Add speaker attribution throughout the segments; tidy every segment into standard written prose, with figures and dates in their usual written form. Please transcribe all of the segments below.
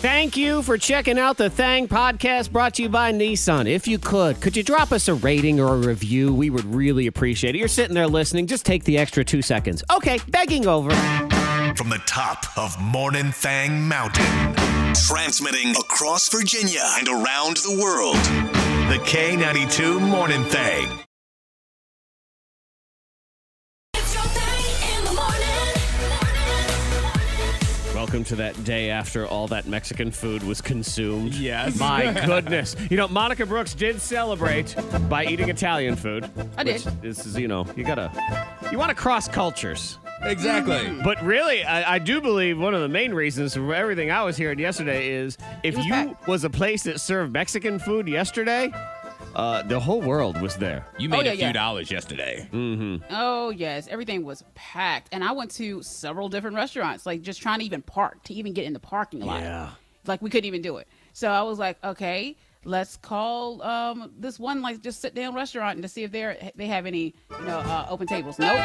Speaker 1: Thank you for checking out the Thang podcast brought to you by Nissan. If you could you drop us a rating or a review? We would really appreciate it. You're sitting there listening. Just take the extra 2 seconds. Okay, begging over.
Speaker 2: From the top of Morning Thang Mountain, transmitting across Virginia and around the world, the K92 Morning Thang.
Speaker 1: Welcome to that day after all that Mexican food was consumed.
Speaker 3: Yes.
Speaker 1: My goodness. You know, Monica Brooks did celebrate by eating Italian food.
Speaker 4: I did.
Speaker 1: This is, you know, you want to cross cultures.
Speaker 3: Exactly.
Speaker 1: But really, I do believe one of the main reasons for everything I was hearing yesterday is if you was a place that served Mexican food yesterday, the whole world was there.
Speaker 3: You made a few dollars yesterday.
Speaker 1: Mm-hmm.
Speaker 4: Oh, yes. Everything was packed. And I went to several different restaurants, like just trying to even park, to even get in the parking lot.
Speaker 1: Yeah.
Speaker 4: Like we couldn't even do it. So I was like, okay, let's call this one, like just sit down restaurant and to see if they have any, open tables. Nope.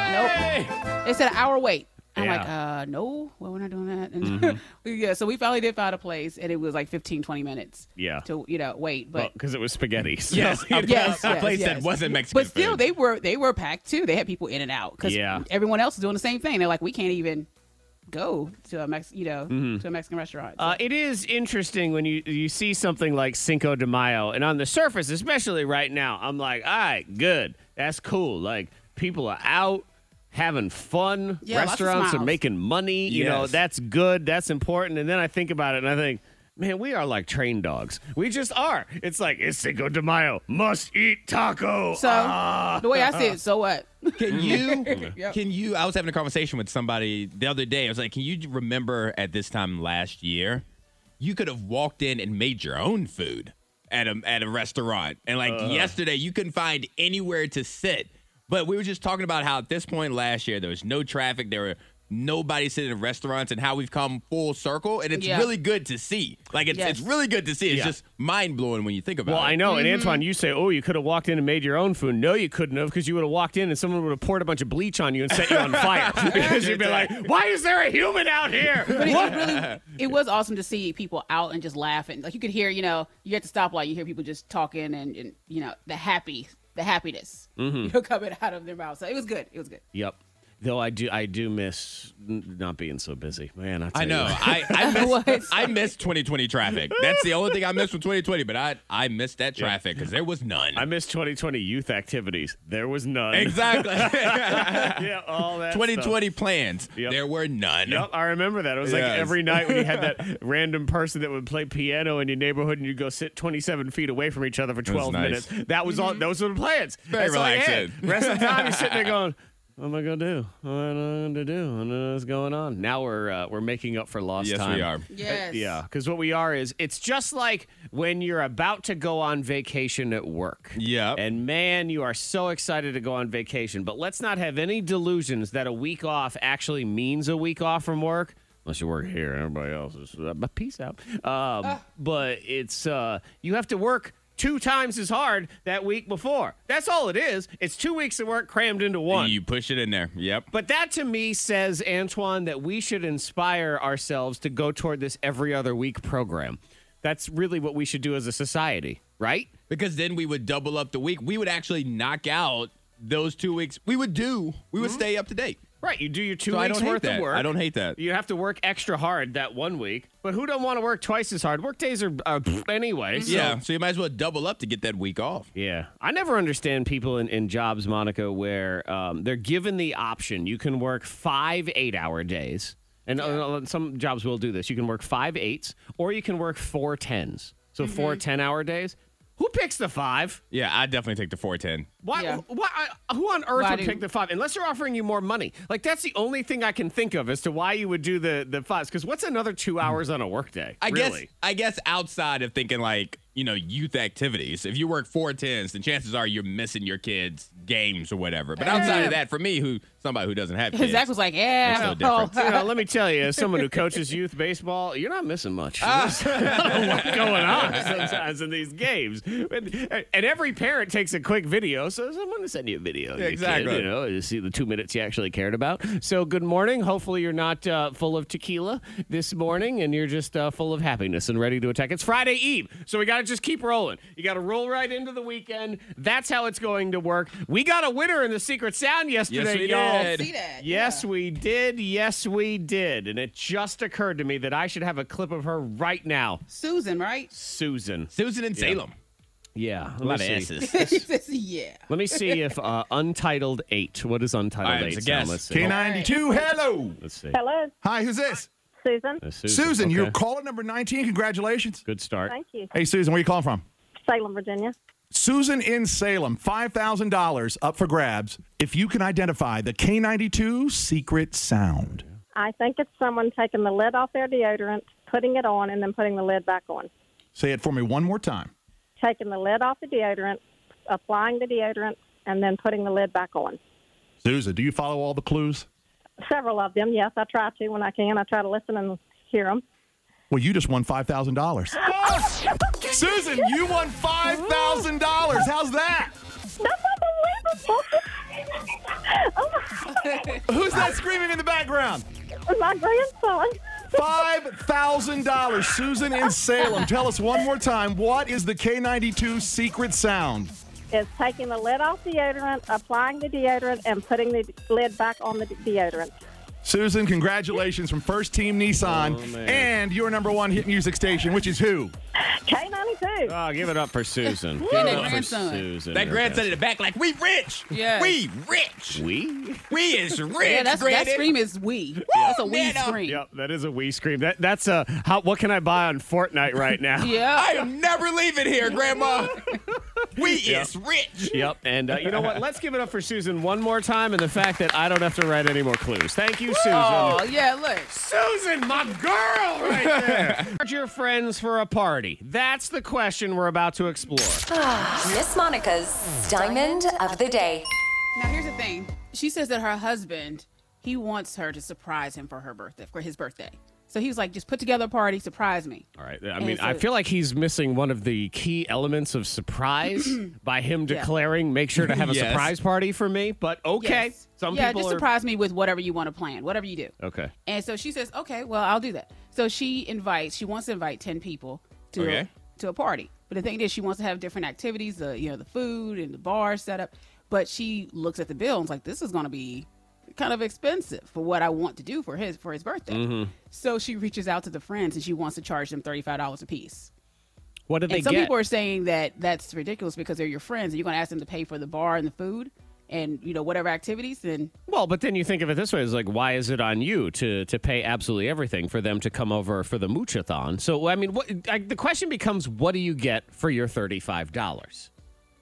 Speaker 4: They said an hour wait. I'm like, no, well, we're not doing that. And so we finally did find a place, and it was like 15, 20 minutes to, wait. But
Speaker 1: because it was spaghetti. So.
Speaker 3: Yes, a place that wasn't Mexican
Speaker 4: But still,
Speaker 3: food.
Speaker 4: they were packed, too. They had people in and out because everyone else is doing the same thing. They're like, we can't even go to a to a Mexican restaurant. So.
Speaker 1: It is interesting when you see something like Cinco de Mayo, and on the surface, especially right now, I'm like, all right, good. That's cool. Like, people are out having fun.
Speaker 4: Yeah,
Speaker 1: restaurants are making money. You know, that's good. That's important. And then I think about it and I think, man, we are like trained dogs. We just are. It's like, it's Cinco de Mayo. Must eat taco.
Speaker 4: So the way I see it, so what?
Speaker 3: Can you, I was having a conversation with somebody the other day. I was like, can you remember at this time last year, you could have walked in and made your own food at a restaurant. And like yesterday, you couldn't find anywhere to sit. But we were just talking about how at this point last year, there was no traffic. There were nobody sitting in restaurants and how we've come full circle. And it's really good to see. Like, it's really good to see. It's just mind-blowing when you think about it.
Speaker 1: Well, I know. And Antoine, you say, you could have walked in and made your own food. No, you couldn't have because you would have walked in and someone would have poured a bunch of bleach on you and set you on fire. Because you'd be like, why is there a human out here?
Speaker 4: But it was awesome to see people out and just laughing. Like, you could hear, you at the stoplight, you hear people just talking and the happiness coming out of their mouth. So it was good.
Speaker 1: Yep. Though I do miss not being so busy, man. I
Speaker 3: know.
Speaker 1: You.
Speaker 3: I miss 2020 traffic. That's the only thing I miss from 2020. But I missed that traffic because there was none.
Speaker 1: I miss 2020 youth activities. There was none.
Speaker 3: Exactly.
Speaker 1: All that
Speaker 3: 2020
Speaker 1: stuff.
Speaker 3: Plans.
Speaker 1: Yep.
Speaker 3: There were none.
Speaker 1: Yep, I remember that. It was like every night when you had that random person that would play piano in your neighborhood and you'd go sit 27 feet away from each other for 12 minutes. That was all. Those were the plans.
Speaker 3: Very relaxing.
Speaker 1: Rest of the time you're sitting there going, what am I going to do? What am I going to do? I don't know what's going on. Now we're making up for lost time.
Speaker 3: Yes, we are.
Speaker 4: Yes.
Speaker 1: Yeah, because what we are is, it's just like when you're about to go on vacation at work.
Speaker 3: Yeah.
Speaker 1: And man, you are so excited to go on vacation. But let's not have any delusions that a week off actually means a week off from work. Unless you work here, everybody else is, peace out. But it's, you have to work 2 times as hard that week before. That's all it is. It's 2 weeks of work crammed into one.
Speaker 3: You push it in there. Yep.
Speaker 1: But that to me says, Antoine, that we should inspire ourselves to go toward this every other week program. That's really what we should do as a society, right?
Speaker 3: Because then we would double up the week. We would actually knock out those 2 weeks. We would stay up to date.
Speaker 1: Right, you do your 2
Speaker 3: So
Speaker 1: weeks worth of work.
Speaker 3: I don't hate that.
Speaker 1: You have to work extra hard that 1 week, but who don't want to work twice as hard? Work days are anyway. So.
Speaker 3: Yeah, so you might as well double up to get that week off.
Speaker 1: Yeah, I never understand people in jobs, Monica, where they're given the option. You can work 5 8-hour days, and some jobs will do this. You can work 5 8s, or you can work 4 10s. So 4 10-hour days. Who picks the 5?
Speaker 3: Yeah, I'd definitely take the 410.
Speaker 1: Why?
Speaker 4: Yeah.
Speaker 1: Who on earth would pick the 5? Unless they're offering you more money. Like, that's the only thing I can think of as to why you would do the 5s. Because what's another 2 hours on a workday?
Speaker 3: I guess outside of thinking like, youth activities. If you work 4/10s, then chances are you're missing your kids' games or whatever. But outside of that, for me, somebody who doesn't have kids,
Speaker 4: Zach was like, yeah.
Speaker 3: it's no different.
Speaker 1: Let me tell you, as someone who coaches youth baseball, you're not missing much. There's a lot going on sometimes in these games. And every parent takes a quick video, so someone will send you a video. of your
Speaker 3: Exactly.
Speaker 1: Kid, to see the 2 minutes you actually cared about. So good morning. Hopefully you're not full of tequila this morning, and you're just full of happiness and ready to attack. It's Friday Eve, so we got to just keep rolling. You got to roll right into the weekend. That's how it's going to work. We got a winner in the Secret Sound yesterday,
Speaker 3: we
Speaker 1: y'all.
Speaker 3: did.
Speaker 4: See that?
Speaker 1: Yes,
Speaker 4: Yeah.
Speaker 1: we did. Yes, we did. And it just occurred to me that I should have a clip of her right now.
Speaker 4: Susan, right?
Speaker 1: Susan.
Speaker 3: Susan in Salem.
Speaker 1: Yeah.
Speaker 3: A lot of
Speaker 1: Let me see.
Speaker 3: S's.
Speaker 4: She says, yeah.
Speaker 1: Let me see if Untitled 8. What is Untitled
Speaker 3: All right,
Speaker 1: 8?
Speaker 3: it's a guess.
Speaker 1: Let's see.
Speaker 5: K92, hello.
Speaker 1: Let's see.
Speaker 6: Hello,
Speaker 5: Hi, who's this?
Speaker 6: Susan.
Speaker 5: Susan,
Speaker 1: okay.
Speaker 5: you're caller number 19. Congratulations.
Speaker 1: Good start.
Speaker 6: Thank you.
Speaker 5: Hey, Susan, where are you calling from?
Speaker 6: Salem, Virginia.
Speaker 5: Susan in Salem, $5,000 up for grabs if you can identify the K92 secret sound.
Speaker 6: I think it's someone taking the lid off their deodorant, putting it on, and then putting the lid back on.
Speaker 5: Say it for me one more time.
Speaker 6: Taking the lid off the deodorant, applying the deodorant, and then putting the lid back on.
Speaker 5: Susan, do you follow all the clues?
Speaker 6: Several of them, yes. I try to when I can. I try to listen and hear them.
Speaker 5: Well, you just won $5,000. Susan, you won $5,000. How's that?
Speaker 6: That's unbelievable. Oh, my,
Speaker 5: Who's that screaming in the background?
Speaker 6: my grandson.
Speaker 5: $5,000. Susan in Salem. Tell us one more time, what is the K92 secret sound?
Speaker 6: Is taking the lid off deodorant, applying the deodorant, and putting the lid back on the deodorant.
Speaker 5: Susan, congratulations from First Team Nissan and your number one hit music station, which is who?
Speaker 6: K92.
Speaker 1: Oh, give it up for Susan. Give
Speaker 4: And
Speaker 1: it
Speaker 4: that
Speaker 1: up for
Speaker 4: grandson.
Speaker 1: Susan.
Speaker 3: That grandson in the back, like, we rich.
Speaker 4: Yes.
Speaker 3: We rich.
Speaker 1: We?
Speaker 3: We is rich.
Speaker 4: Yeah, that
Speaker 3: Granny.
Speaker 4: scream is we. That's a we
Speaker 3: man,
Speaker 4: scream.
Speaker 1: Yep, that is a we scream. That's a what can I buy on Fortnite right now?
Speaker 4: Yeah.
Speaker 3: I am never leaving here, Grandma. We is rich.
Speaker 1: Yep. And you know what? Let's give it up for Susan one more time and the fact that I don't have to write any more clues. Thank you, Susan.
Speaker 4: Oh, yeah, look.
Speaker 1: Susan, my girl right there. Charge your friends for a party. That's the question we're about to explore.
Speaker 7: Miss Monica's Diamond of the Day.
Speaker 4: Now, here's the thing. She says that her husband, he wants her to surprise him for his birthday. So he was like, just put together a party, surprise me.
Speaker 1: All right. I mean,
Speaker 4: so-
Speaker 1: I feel like he's missing one of the key elements of surprise by him declaring, make sure to have a
Speaker 3: Yes.
Speaker 1: surprise party for me. But okay.
Speaker 4: Yes.
Speaker 1: Some
Speaker 4: yeah,
Speaker 1: people
Speaker 4: just
Speaker 1: are.
Speaker 4: surprise me with whatever you want to plan, whatever you do.
Speaker 1: Okay.
Speaker 4: And so she says, okay, well, I'll do that. So she wants to invite 10 people to a party. But the thing is, she wants to have different activities, the food and the bar set up. But she looks at the bill and is like, this is going to be kind of expensive for what I want to do for his birthday.
Speaker 1: Mm-hmm.
Speaker 4: So she reaches out to the friends and she wants to charge them $35 a piece.
Speaker 1: What did they
Speaker 4: And some
Speaker 1: get?
Speaker 4: people are saying that that's ridiculous because they're your friends and you're going to ask them to pay for the bar and the food and whatever activities. Then
Speaker 1: Well, but then you think of it this way: it's like, why is it on you to pay absolutely everything for them to come over for the moochathon? So, I mean, the question becomes, what do you get for your $35?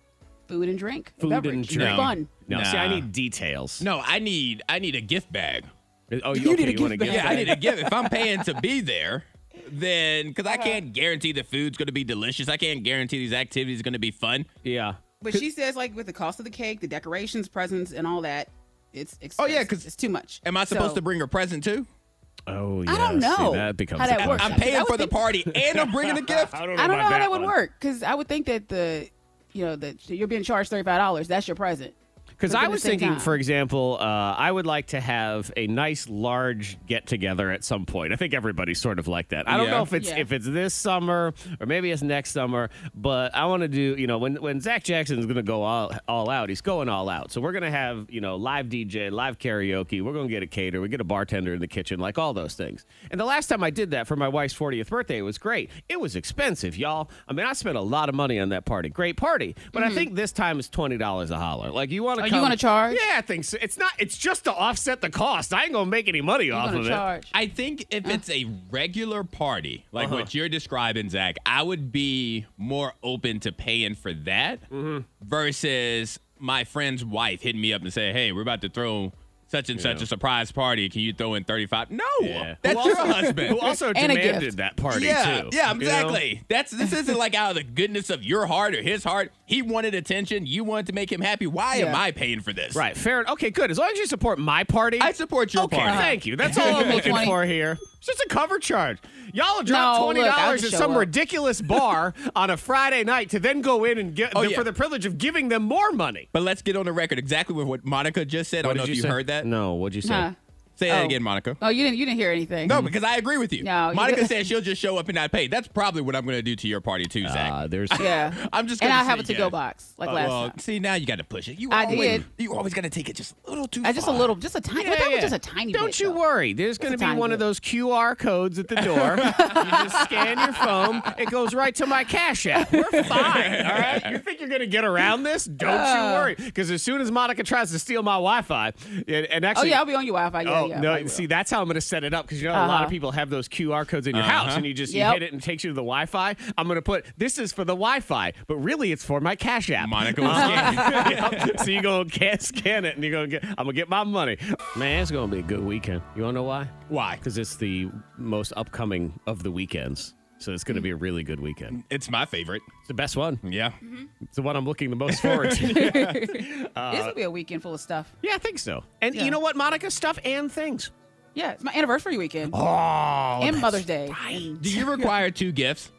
Speaker 4: food and drink,
Speaker 1: Food
Speaker 4: beverage,
Speaker 1: and drink.
Speaker 4: fun.
Speaker 1: No, see,
Speaker 3: Nah.
Speaker 1: I need details.
Speaker 3: No, I need a gift bag.
Speaker 1: Oh,
Speaker 4: You need a
Speaker 1: you want to
Speaker 4: gift
Speaker 1: get?
Speaker 3: Yeah, I need a gift. If I'm paying to be there, then because I can't guarantee the food's going to be delicious. I can't guarantee these activities are going to be fun.
Speaker 1: Yeah.
Speaker 4: But she says, like, with the cost of the cake, the decorations, presents, and all that, it's expensive.
Speaker 3: Oh, yeah, 'cause
Speaker 4: it's too much.
Speaker 3: Am I supposed to bring a present too?
Speaker 1: Oh, yeah.
Speaker 4: I don't
Speaker 1: see,
Speaker 4: know
Speaker 1: that becomes
Speaker 4: how that
Speaker 1: a
Speaker 4: works.
Speaker 1: question.
Speaker 3: I'm paying
Speaker 4: I would
Speaker 3: for the
Speaker 4: think-
Speaker 3: party and I'm bringing a gift.
Speaker 1: I don't
Speaker 4: I don't know
Speaker 1: about
Speaker 4: how that would
Speaker 1: one.
Speaker 4: work because I would think that that you're being charged $35. That's your present.
Speaker 1: Because
Speaker 4: Within
Speaker 1: I
Speaker 4: the
Speaker 1: was
Speaker 4: same
Speaker 1: thinking,
Speaker 4: time.
Speaker 1: for example, I would like to have a nice large get together at some point. I think everybody's sort of like that. I don't
Speaker 3: Yeah.
Speaker 1: know if it's
Speaker 4: Yeah.
Speaker 1: if it's this summer or maybe it's next summer, but I want to do, when Zach Jackson is going to go all out, he's going all out. So we're going to have, live DJ, live karaoke. We're going to get a caterer. We get a bartender in the kitchen, like all those things. And the last time I did that for my wife's 40th birthday, it was great. It was expensive, y'all. I mean, I spent a lot of money on that party. Great party. But I think this time is $20 a holler. Like, you want to
Speaker 4: Oh, you wanna charge?
Speaker 1: Yeah, I think so. It's just to offset the cost. I ain't going to make any money off
Speaker 4: You're
Speaker 1: of
Speaker 4: gonna charge.
Speaker 3: I think if it's a regular party, like what you're describing, Zach, I would be more open to paying for that versus my friend's wife hitting me up and say, hey, we're about to throw such and such a surprise party. Can you throw in 35? No, that's
Speaker 1: Who
Speaker 3: your
Speaker 1: also-
Speaker 3: husband.
Speaker 1: Who also
Speaker 4: And a
Speaker 1: demanded
Speaker 4: gift.
Speaker 1: that party,
Speaker 3: Yeah,
Speaker 1: too.
Speaker 3: yeah,
Speaker 1: you know?
Speaker 3: exactly. This isn't like out of the goodness of your heart or his heart. He wanted attention. You wanted to make him happy. Why am
Speaker 4: Yeah.
Speaker 3: I paying for this?
Speaker 1: Right, fair. Okay, good. As long as you support my party.
Speaker 3: I support your
Speaker 1: Okay,
Speaker 3: party.
Speaker 1: thank you. That's all I'm looking
Speaker 4: 20.
Speaker 1: for here. It's just a cover charge. Y'all drop
Speaker 4: No,
Speaker 1: $20
Speaker 4: look, I'll
Speaker 1: at
Speaker 4: just
Speaker 1: some
Speaker 4: show up.
Speaker 1: ridiculous bar on a Friday night to then go in and get for the privilege of giving them more money.
Speaker 3: But let's get on the record exactly with what Monica just said. I don't know if you heard that.
Speaker 1: No, what'd you say?
Speaker 4: Huh.
Speaker 3: Say that
Speaker 4: Oh.
Speaker 3: again, Monica.
Speaker 4: Oh, you didn't hear anything.
Speaker 3: No, because I agree with you.
Speaker 4: No, you
Speaker 3: Monica
Speaker 4: did-
Speaker 3: said she'll just show up and not pay. That's probably what I'm going to do to your party too, Zach.
Speaker 1: There's
Speaker 4: Yeah.
Speaker 3: I'm just
Speaker 4: And
Speaker 3: going
Speaker 4: I'll have a to-go box like last
Speaker 3: well,
Speaker 4: time.
Speaker 3: see, now you got to push it.
Speaker 4: I did.
Speaker 3: You always got to take it just a little too
Speaker 4: Just a
Speaker 3: far.
Speaker 4: little, just a tiny. but that was just a tiny bit.
Speaker 1: Don't you
Speaker 4: though.
Speaker 1: worry. There's going to
Speaker 4: Just a
Speaker 1: be
Speaker 4: tiny
Speaker 1: one of
Speaker 4: bit.
Speaker 1: those QR codes at the door. You just scan your phone. It goes right to my Cash App. We're fine. All right. You think you're going to get around this? Don't you worry. Because as soon as Monica tries to steal my Wi-Fi, and
Speaker 4: Oh
Speaker 1: actually,
Speaker 4: yeah, I'll be on your Wi-Fi. Yeah, yeah.
Speaker 1: no!
Speaker 4: I
Speaker 1: See,
Speaker 4: will.
Speaker 1: that's how I'm going to set it up because you know a lot of people have those QR codes in your house, and you just you
Speaker 4: Yep.
Speaker 1: hit it and it takes you to the Wi-Fi. I'm going to put this is for the Wi-Fi, but really it's for my Cash App.
Speaker 3: Monica will scan.
Speaker 1: Yep. So you go scan it, and you're going to get. I'm going to get my money. Man, it's going to be a good weekend. You want to know why?
Speaker 3: Why?
Speaker 1: Because it's the most upcoming of the weekends. So it's going to be a really good weekend.
Speaker 3: It's my favorite.
Speaker 1: It's the best one.
Speaker 3: Yeah.
Speaker 1: It's the one I'm looking the most forward to.
Speaker 4: This will be a weekend full of stuff.
Speaker 1: Yeah, I think so. And
Speaker 4: Yeah.
Speaker 1: you know what, Monica? Stuff and things.
Speaker 4: Yeah, it's my anniversary weekend
Speaker 1: Oh,
Speaker 4: and Mother's Day.
Speaker 3: Do you require 2 gifts?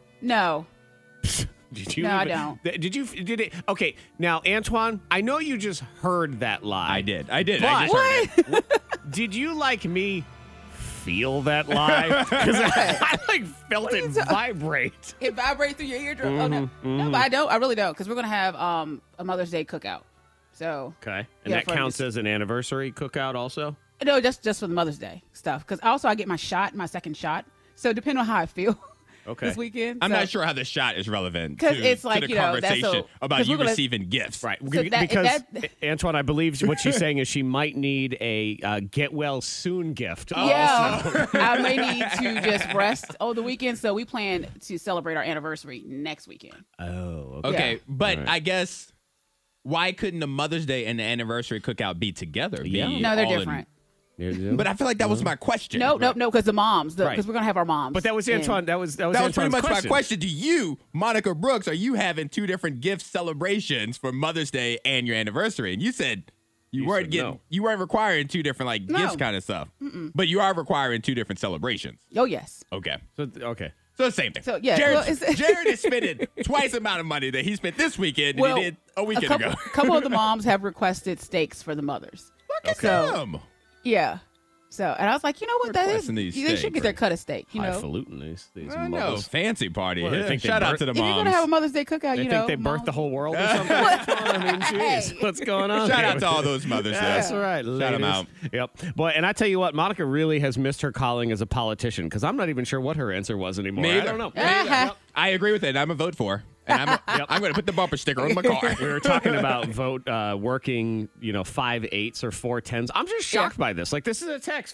Speaker 4: No,
Speaker 1: Did you
Speaker 4: No, I
Speaker 1: even-
Speaker 4: don't.
Speaker 1: Did it? Okay, now Antoine, I know you just heard that lie.
Speaker 3: I did. I
Speaker 1: But
Speaker 3: just heard it.
Speaker 1: did you like me feel that lie? Because I like felt it vibrate.
Speaker 4: it vibrates through your eardrum. Oh no, no, but I don't. I really don't, because we're gonna have a Mother's Day cookout. So
Speaker 1: Okay, and
Speaker 4: Yeah,
Speaker 1: that
Speaker 4: for
Speaker 1: counts
Speaker 4: just-
Speaker 1: as an anniversary cookout also.
Speaker 4: no, just for the Mother's Day stuff. Because also I get my second shot. So depending on how I feel
Speaker 1: Okay.
Speaker 4: this weekend.
Speaker 3: I'm
Speaker 4: so-
Speaker 3: not sure how the shot is relevant
Speaker 4: 'Cause
Speaker 3: to,
Speaker 4: it's
Speaker 3: to
Speaker 4: like,
Speaker 3: the
Speaker 4: you know, that's
Speaker 3: conversation
Speaker 4: so-
Speaker 3: about
Speaker 4: 'cause
Speaker 3: you
Speaker 4: we're gonna-
Speaker 3: receiving gifts.
Speaker 1: Right,
Speaker 4: So that-
Speaker 1: because
Speaker 4: that-
Speaker 1: Antoine, I believe what she's saying is she might need a get well soon gift.
Speaker 4: Yeah, I may need to just rest over the weekend. So we plan to celebrate our anniversary next weekend.
Speaker 1: Oh,
Speaker 3: Okay,
Speaker 4: Yeah.
Speaker 3: but
Speaker 1: All right.
Speaker 3: I guess why couldn't the Mother's Day and the anniversary cookout be together? Be
Speaker 1: Yeah.
Speaker 4: No, they're
Speaker 3: all in-
Speaker 4: different.
Speaker 3: But I feel like that was my question.
Speaker 4: No, because the moms, because
Speaker 1: Right.
Speaker 4: we're gonna have our moms.
Speaker 1: But that was
Speaker 4: And-
Speaker 1: Antoine. That was
Speaker 3: That was pretty
Speaker 1: Antoine's
Speaker 3: much
Speaker 1: question.
Speaker 3: my question to you, Monica Brooks. Are you having 2 different gift celebrations for Mother's Day and your anniversary? And you said you weren't
Speaker 1: said
Speaker 3: getting,
Speaker 1: no.
Speaker 3: you weren't requiring 2 different like
Speaker 4: No.
Speaker 3: gifts kind of stuff. But you are requiring 2 different celebrations.
Speaker 4: Oh yes.
Speaker 3: Okay.
Speaker 1: Okay.
Speaker 3: So the same thing.
Speaker 4: So, yeah,
Speaker 3: Jared,
Speaker 4: well, it's-
Speaker 3: Jared is spending twice the amount of money that he spent this weekend than he did a weekend
Speaker 4: couple,
Speaker 3: ago.
Speaker 4: couple of the moms have requested steaks for the mothers.
Speaker 3: Look at
Speaker 4: So-
Speaker 3: them.
Speaker 4: Yeah. So, and I was like, you know what, that is,
Speaker 3: Requesting these
Speaker 4: they should
Speaker 3: steaks.
Speaker 4: get their cut of steak. You know,
Speaker 1: Highfalutin, these
Speaker 3: I know.
Speaker 1: mothers.
Speaker 3: Fancy party.
Speaker 1: Well, they
Speaker 3: Yeah,
Speaker 1: think they
Speaker 3: shout out
Speaker 1: birth-
Speaker 3: to the
Speaker 4: if you're
Speaker 3: moms.
Speaker 4: gonna have a Mother's Day cookout,
Speaker 1: They
Speaker 4: you
Speaker 1: think
Speaker 4: know,
Speaker 1: they birthed
Speaker 4: moms-
Speaker 1: the whole world or something. I mean, jeez,
Speaker 4: Hey.
Speaker 1: what's going on?
Speaker 3: Shout
Speaker 1: here?
Speaker 3: out to all those mothers.
Speaker 1: That's
Speaker 3: there.
Speaker 1: right.
Speaker 3: Shout them
Speaker 1: ladies.
Speaker 3: out.
Speaker 1: Yep. Boy, and I tell you what, Monica really has missed her calling as a politician because I'm not even sure what her answer was anymore.
Speaker 3: Me
Speaker 1: I
Speaker 3: either.
Speaker 1: don't know.
Speaker 3: Me either. I agree with it. I'm a vote for. And I'm going to put the bumper sticker on my car.
Speaker 1: We were talking about working, 5/8s or 4/10s. I'm just shocked by this. Like, this is a text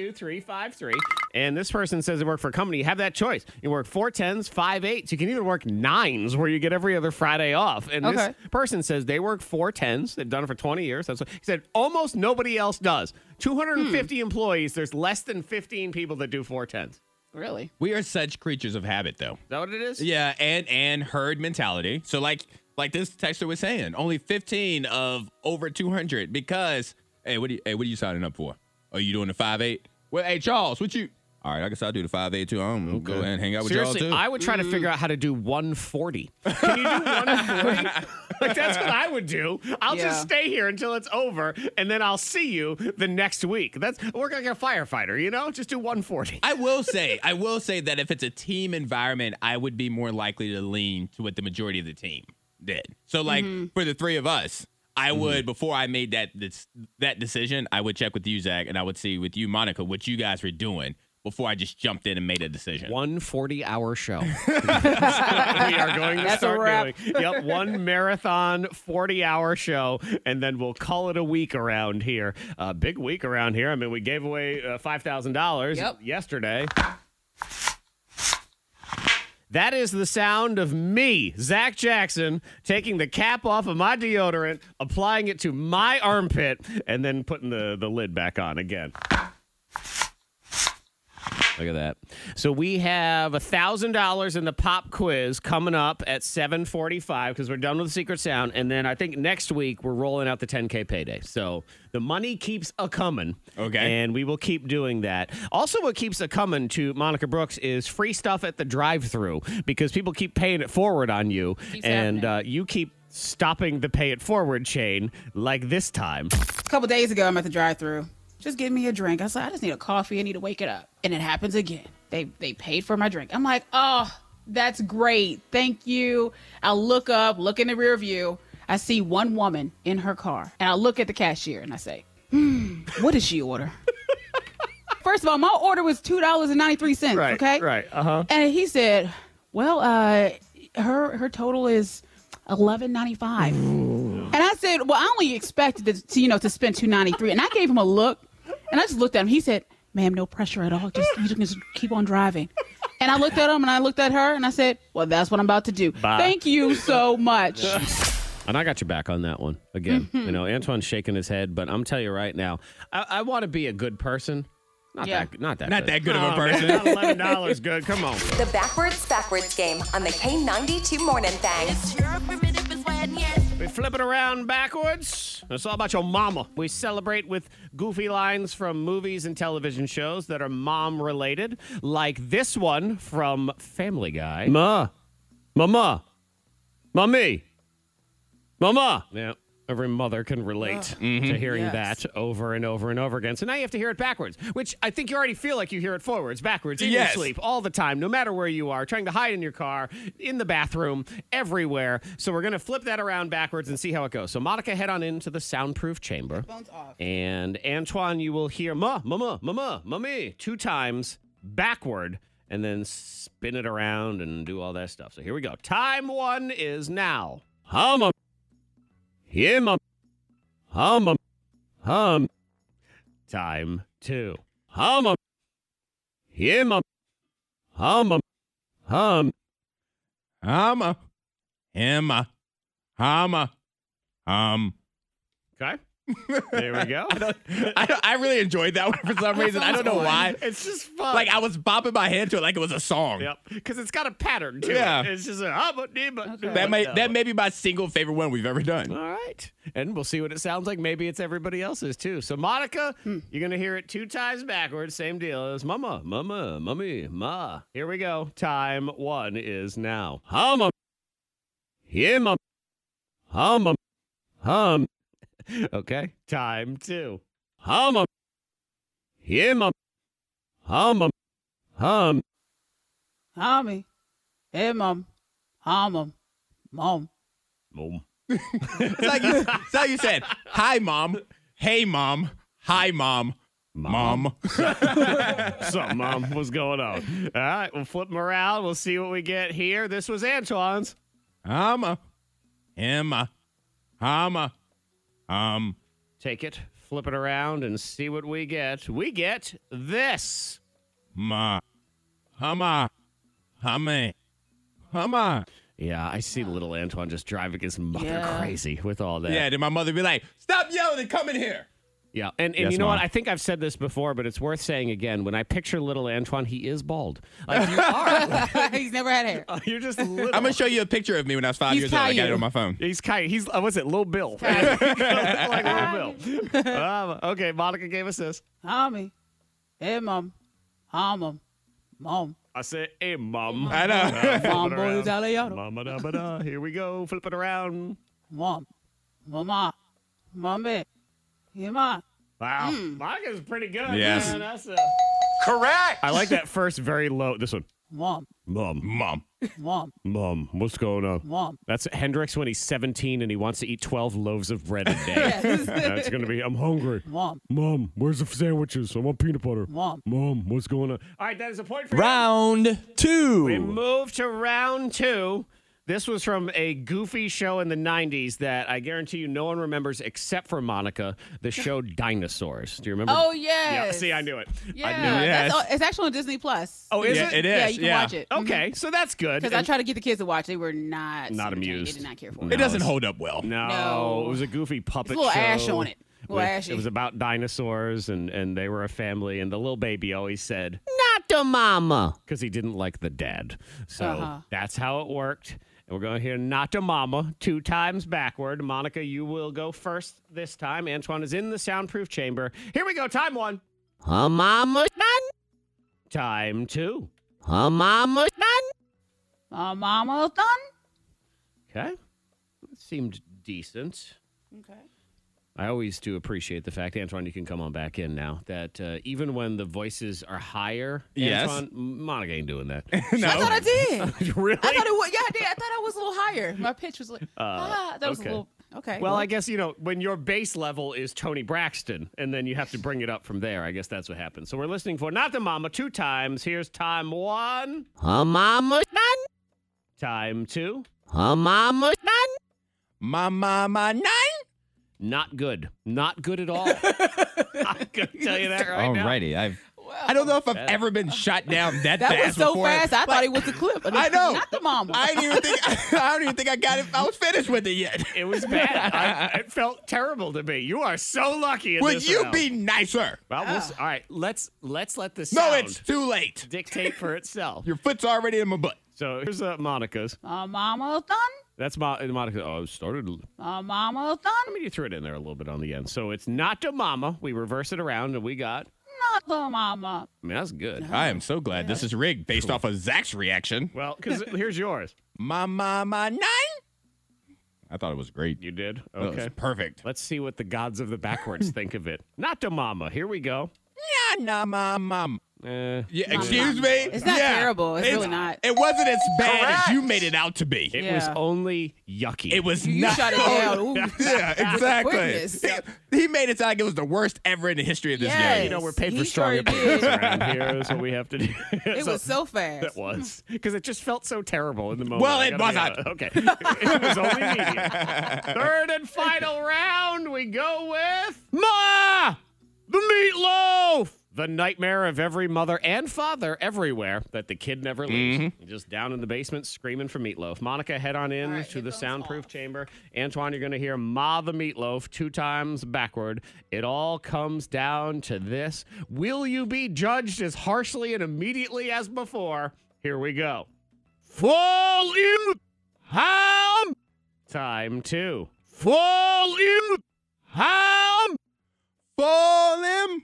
Speaker 1: 52353, and this person says they work for a company. You have that choice. You work 4/10s, 5/8s. You can even work 9s, where you get every other Friday off. And this
Speaker 4: Okay.
Speaker 1: person says they work 4/10s. They've done it for 20 years. That's what he said. Almost nobody else does. 250 employees. There's less than 15 people that do 4/10s.
Speaker 4: Really?
Speaker 3: We are such creatures of habit, though.
Speaker 1: Is that what it is?
Speaker 3: Yeah, and herd mentality. So like this texter was saying, only 15 of over 200 because what are you signing up for? Are you doing the 5/8? Well, hey Charles, what you? All right, I guess I'll do the 5/8 too. I'm gonna go ahead and hang out with
Speaker 1: Seriously,
Speaker 3: y'all too.
Speaker 1: I would try to figure out how to do 140. Can you do 140? Like, that's what I would do. I'll
Speaker 4: Yeah.
Speaker 1: just stay here until it's over, and then I'll see you the next week. That's work like a firefighter, Just do 140.
Speaker 3: I will say that if it's a team environment, I would be more likely to lean to what the majority of the team did. So, like for the 3 of us, I would before I made that decision, I would check with you, Zach, and I would see with you, Monica, what you guys were doing before I just jumped in and made a decision.
Speaker 1: 140-hour show. we are going to
Speaker 4: That's a
Speaker 1: start
Speaker 4: wrap.
Speaker 1: doing. Yep, one marathon 40-hour show, and then we'll call it a week around here. Big week around here. I mean, we gave away $5,000
Speaker 4: Yep.
Speaker 1: yesterday. That is the sound of me, Zach Jackson, taking the cap off of my deodorant, applying it to my armpit, and then putting the lid back on again. Look at that. So we have $1,000 in the pop quiz coming up at 7:45 because we're done with the secret sound. And then I think next week we're rolling out the 10K payday. So the money keeps a-coming.
Speaker 3: Okay.
Speaker 1: And we will keep doing that. Also, what keeps a-coming to Monica Brooks is free stuff at the drive-thru because people keep paying it forward on you.
Speaker 4: Keeps
Speaker 1: and
Speaker 4: happening.
Speaker 1: you keep stopping the pay it forward chain like this time.
Speaker 4: A couple days ago, I'm at the drive-thru. Just give me a drink. I said, I just need a coffee. I need to wake it up. And it happens again. They paid for my drink. I'm like, oh, that's great. Thank you. I look up, look in the rear view. I see one woman in her car. And I look at the cashier and I say, what did she order? First of all, my order was $2.93.
Speaker 1: Right,
Speaker 4: okay?
Speaker 1: right, uh-huh.
Speaker 4: And he said, well, her total is $11.95. And I said, well, I only expected to spend $2.93. And I gave him a look. And I just looked at him. He said, ma'am, no pressure at all. You just keep on driving. And I looked at him and I looked at her and I said, well, that's what I'm about to do.
Speaker 1: Bye.
Speaker 4: Thank you so much.
Speaker 1: And I got your back on that one again. You know, Antoine's shaking his head, but I'm telling you right now, I want to be a good person. Not that good
Speaker 3: Not that good of a
Speaker 1: Oh,
Speaker 3: person.
Speaker 1: man, $11 good. Come on.
Speaker 7: The backwards game on the K92 Morning Thang.
Speaker 1: We flip it around backwards. It's all about your mama. We celebrate with goofy lines from movies and television shows that are mom-related, like this one from Family Guy. Mama. Mommy. Mama. Yeah. Every mother can relate to hearing
Speaker 4: Yes.
Speaker 1: that over and over and over again. So now you have to hear it backwards, which I think you already feel like you hear it forwards, backwards, in
Speaker 3: Yes.
Speaker 1: your sleep, all the time, no matter where you are, trying to hide in your car, in the bathroom, everywhere. So we're going to flip that around backwards and see how it goes. So Monica, head on into the soundproof chamber.
Speaker 4: Phone's off.
Speaker 1: And Antoine, you will hear mama, mommy 2 times backward and then spin it around and do all that stuff. So here we go. Time 1 is now. Hum. Yeah, mom. Hum. Time 2. Hum. Yeah, mom. Hum.
Speaker 3: Hama. Emma. Hama.
Speaker 1: Okay. There we go.
Speaker 3: I really enjoyed that one for some reason. I don't know why.
Speaker 1: It's just fun.
Speaker 3: Like I was bopping my head to it like it was a song.
Speaker 1: Yep. Because it's got a pattern to
Speaker 3: Yeah.
Speaker 1: it. It's just a
Speaker 3: That may be my single favorite one we've ever done.
Speaker 1: All right. And we'll see what it sounds like. Maybe it's everybody else's too. So, Monica, you're going to hear it 2 times backwards. Same deal as mama, mommy, ma. Here we go. Time 1 is now. Hum. Yeah, mom. Hum. Okay. Time 2. Hum. Yeah, mom. Hum.
Speaker 4: Mommy. Hey, mom. Mom.
Speaker 1: Mom.
Speaker 3: It's like you said, hi, mom. Hey, mom. Hi, mom. Mom.
Speaker 1: Something, Mom. What's going on? All right. We'll flip them around. We'll see what we get here. This was Antoine's.
Speaker 3: Hama. Emma. Hama.
Speaker 1: Take it, flip it around, and see what we get. We get this.
Speaker 3: Ma. Hama. Hame. Hama.
Speaker 1: Yeah, I see little Antoine just driving his mother
Speaker 4: Yeah.
Speaker 1: crazy with all that.
Speaker 3: Yeah, then my mother be like, stop yelling and come in here.
Speaker 1: Yeah. And
Speaker 3: Yes,
Speaker 1: you know
Speaker 3: Mom.
Speaker 1: what? I think I've said this before, but it's worth saying again. When I picture little Antoine, he is bald. Like you are.
Speaker 4: He's never had hair.
Speaker 1: You're just little.
Speaker 3: I'm going to show you a picture of me when I was 5
Speaker 4: He's
Speaker 3: years old. I got it
Speaker 4: Caillou.
Speaker 3: on my phone.
Speaker 1: He's kind. He's what's it? Lil Bill. like Lil Bill. Okay, Monica gave us this.
Speaker 4: Mommy. Hey, mom. Mom.
Speaker 1: I said, "Hey, mom."
Speaker 3: I know.
Speaker 4: Mom, boy, Italiano.
Speaker 1: Mama da ba da. Here we go. Flip it around.
Speaker 4: Mom. Mama. Mommy. Hey, ma.
Speaker 1: Wow, Monica's pretty good.
Speaker 3: Yes.
Speaker 1: Man. That's
Speaker 2: Correct.
Speaker 1: I like that first very low. This one.
Speaker 4: Mom.
Speaker 3: Mom.
Speaker 4: Mom.
Speaker 1: What's going on?
Speaker 4: Mom.
Speaker 1: That's Hendrix when he's 17 and he wants to eat 12 loaves of bread a day. That's going to be, I'm hungry.
Speaker 4: Mom.
Speaker 1: Where's the sandwiches? I want peanut butter.
Speaker 4: Mom.
Speaker 1: What's going on? All right, that is a point for you.
Speaker 3: Round 2.
Speaker 1: We move to round 2. This was from a goofy show in the 90s that I guarantee you no one remembers except for Monica, the show Dinosaurs. Do you remember?
Speaker 4: Oh, yes.
Speaker 1: Yeah, see, I knew it.
Speaker 4: Yeah,
Speaker 1: I knew it.
Speaker 4: it's actually on Disney Plus.
Speaker 1: Oh, is
Speaker 3: Yeah,
Speaker 1: it?
Speaker 3: it is.
Speaker 4: Yeah, you can watch it.
Speaker 1: Okay, so that's good.
Speaker 4: Because I tried to get the kids to watch. They were not
Speaker 1: amused.
Speaker 4: They did not care for it.
Speaker 3: It doesn't hold up well.
Speaker 1: No, it was a goofy puppet
Speaker 4: It's a little
Speaker 1: show.
Speaker 4: ash on it.
Speaker 1: It was about dinosaurs, and they were a family, and the little baby always said, "Not the mama," because he didn't like the dad. So that's how it worked. And we're going to hear "Not the mama" 2 times backward. Monica, you will go first this time. Antoine is in the soundproof chamber. Here we go. Time 1. Her mama's done. Time 2. Her mama's done.
Speaker 4: Mama's done.
Speaker 1: Okay. That seemed decent.
Speaker 4: Okay.
Speaker 1: I always do appreciate the fact, Antoine, you can come on back in now, that even when the voices are higher,
Speaker 3: Yes.
Speaker 1: Antoine, Monica ain't doing that.
Speaker 4: I thought I did.
Speaker 1: Really?
Speaker 4: I thought it was. Yeah, I did. I thought I was a little higher. My pitch was like, that was a
Speaker 1: okay.
Speaker 4: little. Okay.
Speaker 1: Well, I guess, when your base level is Tony Braxton, and then you have to bring it up from there, I guess that's what happens. So we're listening for Not the Mama 2 times. Here's time 1. Her mama's done. Time 2. Her mama's done.
Speaker 3: My mama 9.
Speaker 1: Not good. Not good at all. I'm going to tell you that right now.
Speaker 3: Alrighty. I don't know if I've ever been shot down that fast
Speaker 4: that was so
Speaker 3: before.
Speaker 4: fast. I thought it was a clip.
Speaker 3: I know.
Speaker 4: Not the mama.
Speaker 3: I don't even think I got it. I was finished with it yet.
Speaker 1: It was bad. It felt terrible to me. You are so lucky in
Speaker 3: Would
Speaker 1: this
Speaker 3: you
Speaker 1: round.
Speaker 3: be nicer?
Speaker 1: Well, all right. Let's let the
Speaker 3: No,
Speaker 1: sound
Speaker 3: it's too late.
Speaker 1: dictate for itself.
Speaker 3: Your foot's already in my butt.
Speaker 1: So here's Monica's.
Speaker 4: Mama's done.
Speaker 1: That's Monica. Oh, it started.
Speaker 4: Mama's done.
Speaker 1: I mean, you threw it in there a little bit on the end. So it's Not the Mama. We reverse it around, and we got.
Speaker 4: Not the mama.
Speaker 1: I mean, that's good.
Speaker 3: I am so glad this is rigged based off of Zach's reaction.
Speaker 1: Well, because here's yours.
Speaker 3: My mama 9. I thought it was great.
Speaker 1: You did?
Speaker 3: That was
Speaker 1: Okay.
Speaker 3: perfect.
Speaker 1: Let's see what the gods of the backwards think of it. Not the Mama. Here we go.
Speaker 3: Yeah, nah, mom.
Speaker 1: Eh.
Speaker 3: Yeah, excuse me?
Speaker 4: It's not terrible. It's really not.
Speaker 3: It wasn't as bad as you made it out to be.
Speaker 1: It was
Speaker 4: Yeah.
Speaker 1: only yucky.
Speaker 3: It was
Speaker 4: You
Speaker 3: not.
Speaker 4: shut it down. Ooh.
Speaker 3: Yeah, exactly.
Speaker 4: Quickness.
Speaker 3: He made it sound like it was the worst ever in the history of this
Speaker 4: Yes.
Speaker 3: game.
Speaker 1: You know, we're paid for
Speaker 4: He
Speaker 1: strong
Speaker 4: sure
Speaker 1: opinions
Speaker 4: did.
Speaker 1: around here. Is what we have to do.
Speaker 4: It was so fast.
Speaker 1: It was. Because it just felt so terrible in the moment.
Speaker 3: Well,
Speaker 1: I
Speaker 3: it
Speaker 1: gotta be
Speaker 3: wasn't.
Speaker 1: honest. Okay. It was only medium. Third and final round, we go with Ma! The meatloaf! The nightmare of every mother and father everywhere that the kid never leaves. Just down in the basement screaming for meatloaf. Monica, head on in
Speaker 4: All right,
Speaker 1: to the
Speaker 4: headphones
Speaker 1: soundproof
Speaker 4: off.
Speaker 1: chamber. Antoine, you're going to hear Ma the meatloaf 2 times backward. It all comes down to this. Will you be judged as harshly and immediately as before? Here we go. Fall in ham. Time 2. Fall in ham.
Speaker 3: Fall him.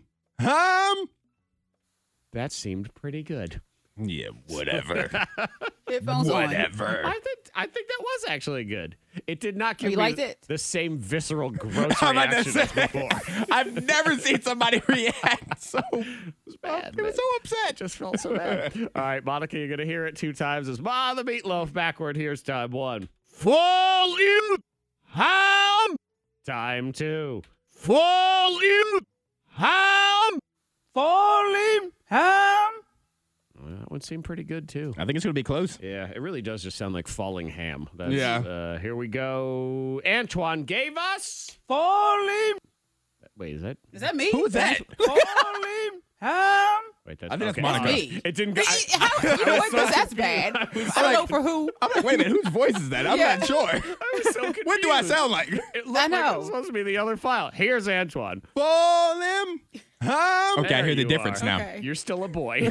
Speaker 1: That seemed pretty good.
Speaker 3: Yeah, whatever.
Speaker 4: Headphones on.
Speaker 3: Whatever.
Speaker 1: I think that was actually good. It did not give
Speaker 4: You
Speaker 1: me
Speaker 4: liked it?
Speaker 1: the same visceral, gross
Speaker 3: I'm about to
Speaker 1: reaction as
Speaker 3: say,
Speaker 1: before.
Speaker 3: I've never seen somebody react so
Speaker 1: bad,
Speaker 3: They were so upset.
Speaker 1: Just felt so bad. All right, Monica, you're going to hear it 2 times as Ma the meatloaf backward. Here's time 1. Fall in ham. Time 2. Fall in ham.
Speaker 4: Falling ham.
Speaker 1: Well, that one seemed pretty good, too.
Speaker 3: I think it's going to be close.
Speaker 1: Yeah, it really does just sound like falling ham. That's,
Speaker 3: Yeah.
Speaker 1: Here we go. Antoine gave us.
Speaker 4: Falling.
Speaker 1: Wait, is that?
Speaker 4: Is that me?
Speaker 3: Who is that?
Speaker 4: Falling ham.
Speaker 1: Wait, that's
Speaker 3: I think that's
Speaker 1: okay.
Speaker 3: Monica.
Speaker 4: Me.
Speaker 1: It didn't go.
Speaker 4: You know what? 'Cause that's bad. I don't know for who.
Speaker 3: I'm like, wait a minute, whose voice is that? I'm
Speaker 4: Yeah.
Speaker 3: not sure.
Speaker 1: I was so confused.
Speaker 3: What do I sound like?
Speaker 1: It looked
Speaker 4: I
Speaker 1: like it
Speaker 4: know.
Speaker 1: was supposed to be the other file. Here's Antoine.
Speaker 3: Fall him. Okay, I
Speaker 1: There
Speaker 3: hear the
Speaker 1: you
Speaker 3: difference
Speaker 1: are.
Speaker 3: now.
Speaker 4: Okay.
Speaker 1: You're still a boy.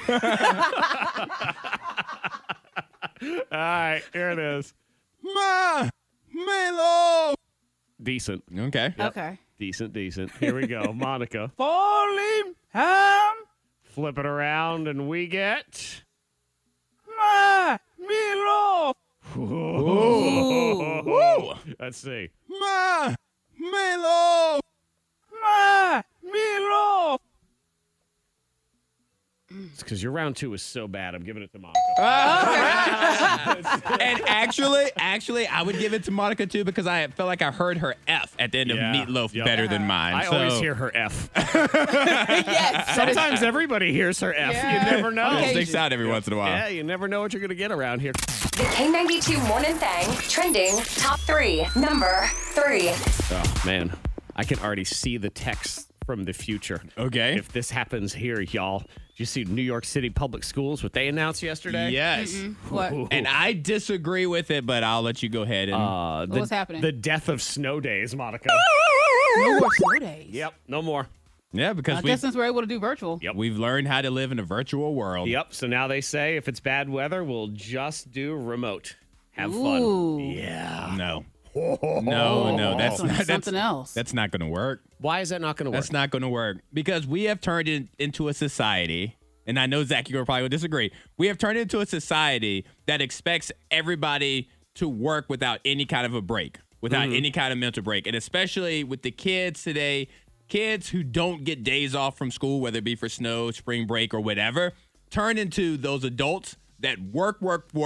Speaker 1: All right, here it is.
Speaker 3: Ma, Melo.
Speaker 1: Decent.
Speaker 3: Okay.
Speaker 4: Okay.
Speaker 1: Decent. Here we go. Monica.
Speaker 4: Falling ham.
Speaker 1: Flip it around, and we get.
Speaker 4: Ma. Milo.
Speaker 3: Woo.
Speaker 1: Let's see.
Speaker 3: Ma, Melo.
Speaker 4: Ma. Milo.
Speaker 1: It's because your round 2 was so bad. I'm giving it to Monica.
Speaker 3: And actually, I would give it to Monica too because I felt like I heard her F at the end of Meatloaf better than mine.
Speaker 1: I always hear her F.
Speaker 4: Yes.
Speaker 1: Sometimes everybody hears her F.
Speaker 4: Yeah.
Speaker 1: You never know.
Speaker 3: It sticks out every once in a while.
Speaker 1: Yeah, you never know what you're going to get around here.
Speaker 7: The K92 Morning Thang trending top 3. Number 3.
Speaker 1: Oh, man. I can already see the text from the future.
Speaker 3: Okay.
Speaker 1: If this happens here, y'all. Did you see New York City Public Schools, what they announced yesterday?
Speaker 3: Yes.
Speaker 4: What?
Speaker 3: And I disagree with it, but I'll let you go ahead and.
Speaker 4: What's happening?
Speaker 1: The death of snow days, Monica.
Speaker 4: No more snow days.
Speaker 1: Yep, no more.
Speaker 3: Yeah, because
Speaker 4: I guess since we're able to do virtual.
Speaker 1: Yep.
Speaker 3: we've learned how to live in a virtual world.
Speaker 1: Yep, so now they say if it's bad weather, we'll just do remote. Have
Speaker 4: Ooh.
Speaker 1: fun. Yeah.
Speaker 3: No. No, that's not
Speaker 4: Something else.
Speaker 3: That's not going to work.
Speaker 1: Why is that not going to work?
Speaker 3: That's not going to work because we have turned it into a society, and I know Zach, you're probably going to disagree. We have turned it into a society that expects everybody to work without any kind of a break, without any kind of mental break, and especially with the kids today, kids who don't get days off from school, whether it be for snow, spring break, or whatever, turn into those adults that work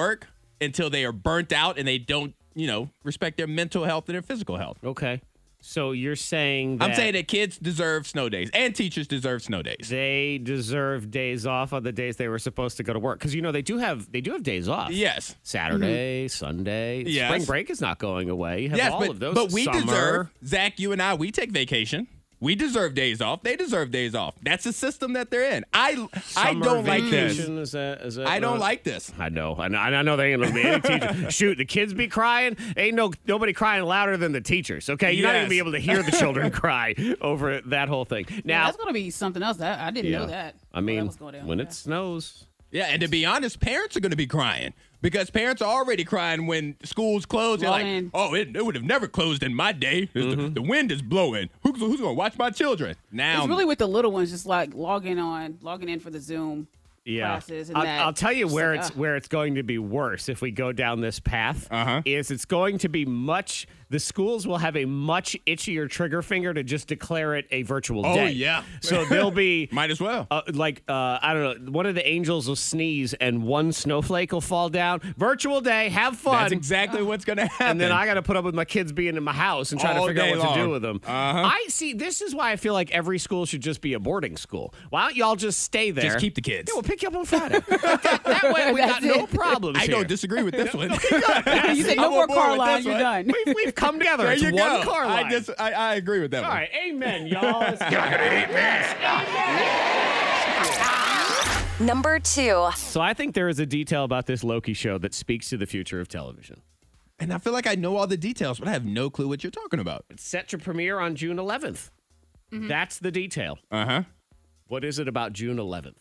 Speaker 3: until they are burnt out and they don't, respect their mental health and their physical health.
Speaker 1: Okay. So you're saying that
Speaker 3: I'm saying that kids deserve snow days and teachers deserve snow days.
Speaker 1: they deserve days off on the days they were supposed to go to work because they do have days off.
Speaker 3: Yes.
Speaker 1: Saturday, Sunday.
Speaker 3: Yes.
Speaker 1: Spring break is not going away. You have
Speaker 3: Yes,
Speaker 1: all of those.
Speaker 3: but we
Speaker 1: Summer.
Speaker 3: deserve, Zach, you and I, we take vacation. We deserve days off. They deserve days off. That's the system that they're in. I
Speaker 1: Summer
Speaker 3: don't like this.
Speaker 1: vacation, is that
Speaker 3: I don't like this.
Speaker 1: I know. I know they ain't gonna be any teacher. Shoot, the kids be crying. Ain't nobody crying louder than the teachers. Okay, you're not even
Speaker 3: Yes.
Speaker 1: be able to hear the children cry over that whole thing.
Speaker 4: Yeah,
Speaker 1: Now,
Speaker 4: that's going to be something else. I didn't know that.
Speaker 1: I mean,
Speaker 4: that was going down.
Speaker 1: when
Speaker 4: Yeah.
Speaker 1: it snows.
Speaker 3: Yeah, and to be honest, parents are going to be crying because parents are already crying when schools close. They're like,
Speaker 4: Logging.
Speaker 3: oh, it would have never closed in my day. The wind is blowing. Who's going to watch my children? Now,
Speaker 4: It's really with the little ones, just like logging in for the Zoom classes. And
Speaker 1: I'll tell you
Speaker 4: Just
Speaker 1: where
Speaker 4: like,
Speaker 1: where it's going to be worse if we go down this path. Is it's going to be the schools will have a much itchier trigger finger to just declare it a virtual day.
Speaker 3: Oh, yeah.
Speaker 1: So they'll be
Speaker 3: might as well.
Speaker 1: I don't know, one of the angels will sneeze and one snowflake will fall down. Virtual day, have fun.
Speaker 3: That's exactly what's going to happen.
Speaker 1: And then I got to put up with my kids being in my house and trying to
Speaker 3: All
Speaker 1: figure out
Speaker 3: day
Speaker 1: what to do
Speaker 3: long.
Speaker 1: with them. I see. This is why I feel like every school should just be a boarding school. Why don't y'all just stay there?
Speaker 3: Just keep the kids.
Speaker 1: Yeah, we'll pick you up on Friday. that way we got
Speaker 4: That's
Speaker 1: no
Speaker 4: it.
Speaker 1: problems
Speaker 3: I
Speaker 1: here.
Speaker 3: don't disagree with this one.
Speaker 4: you said no
Speaker 3: I'm
Speaker 4: more
Speaker 3: on board
Speaker 4: car
Speaker 3: with
Speaker 4: line,
Speaker 3: this
Speaker 4: you're
Speaker 3: one.
Speaker 4: done.
Speaker 1: We've come together.
Speaker 3: There
Speaker 1: It's
Speaker 3: you
Speaker 1: one
Speaker 3: go.
Speaker 1: car line.
Speaker 3: I agree with that
Speaker 1: All
Speaker 3: one.
Speaker 1: right, amen, y'all. Let's go.
Speaker 7: Number 2.
Speaker 1: So I think there is a detail about this Loki show that speaks to the future of television.
Speaker 3: And I feel like I know all the details, but I have no clue what you're talking about.
Speaker 1: It's set to premiere on June 11th. That's the detail.
Speaker 3: Uh-huh.
Speaker 1: What is it about June 11th?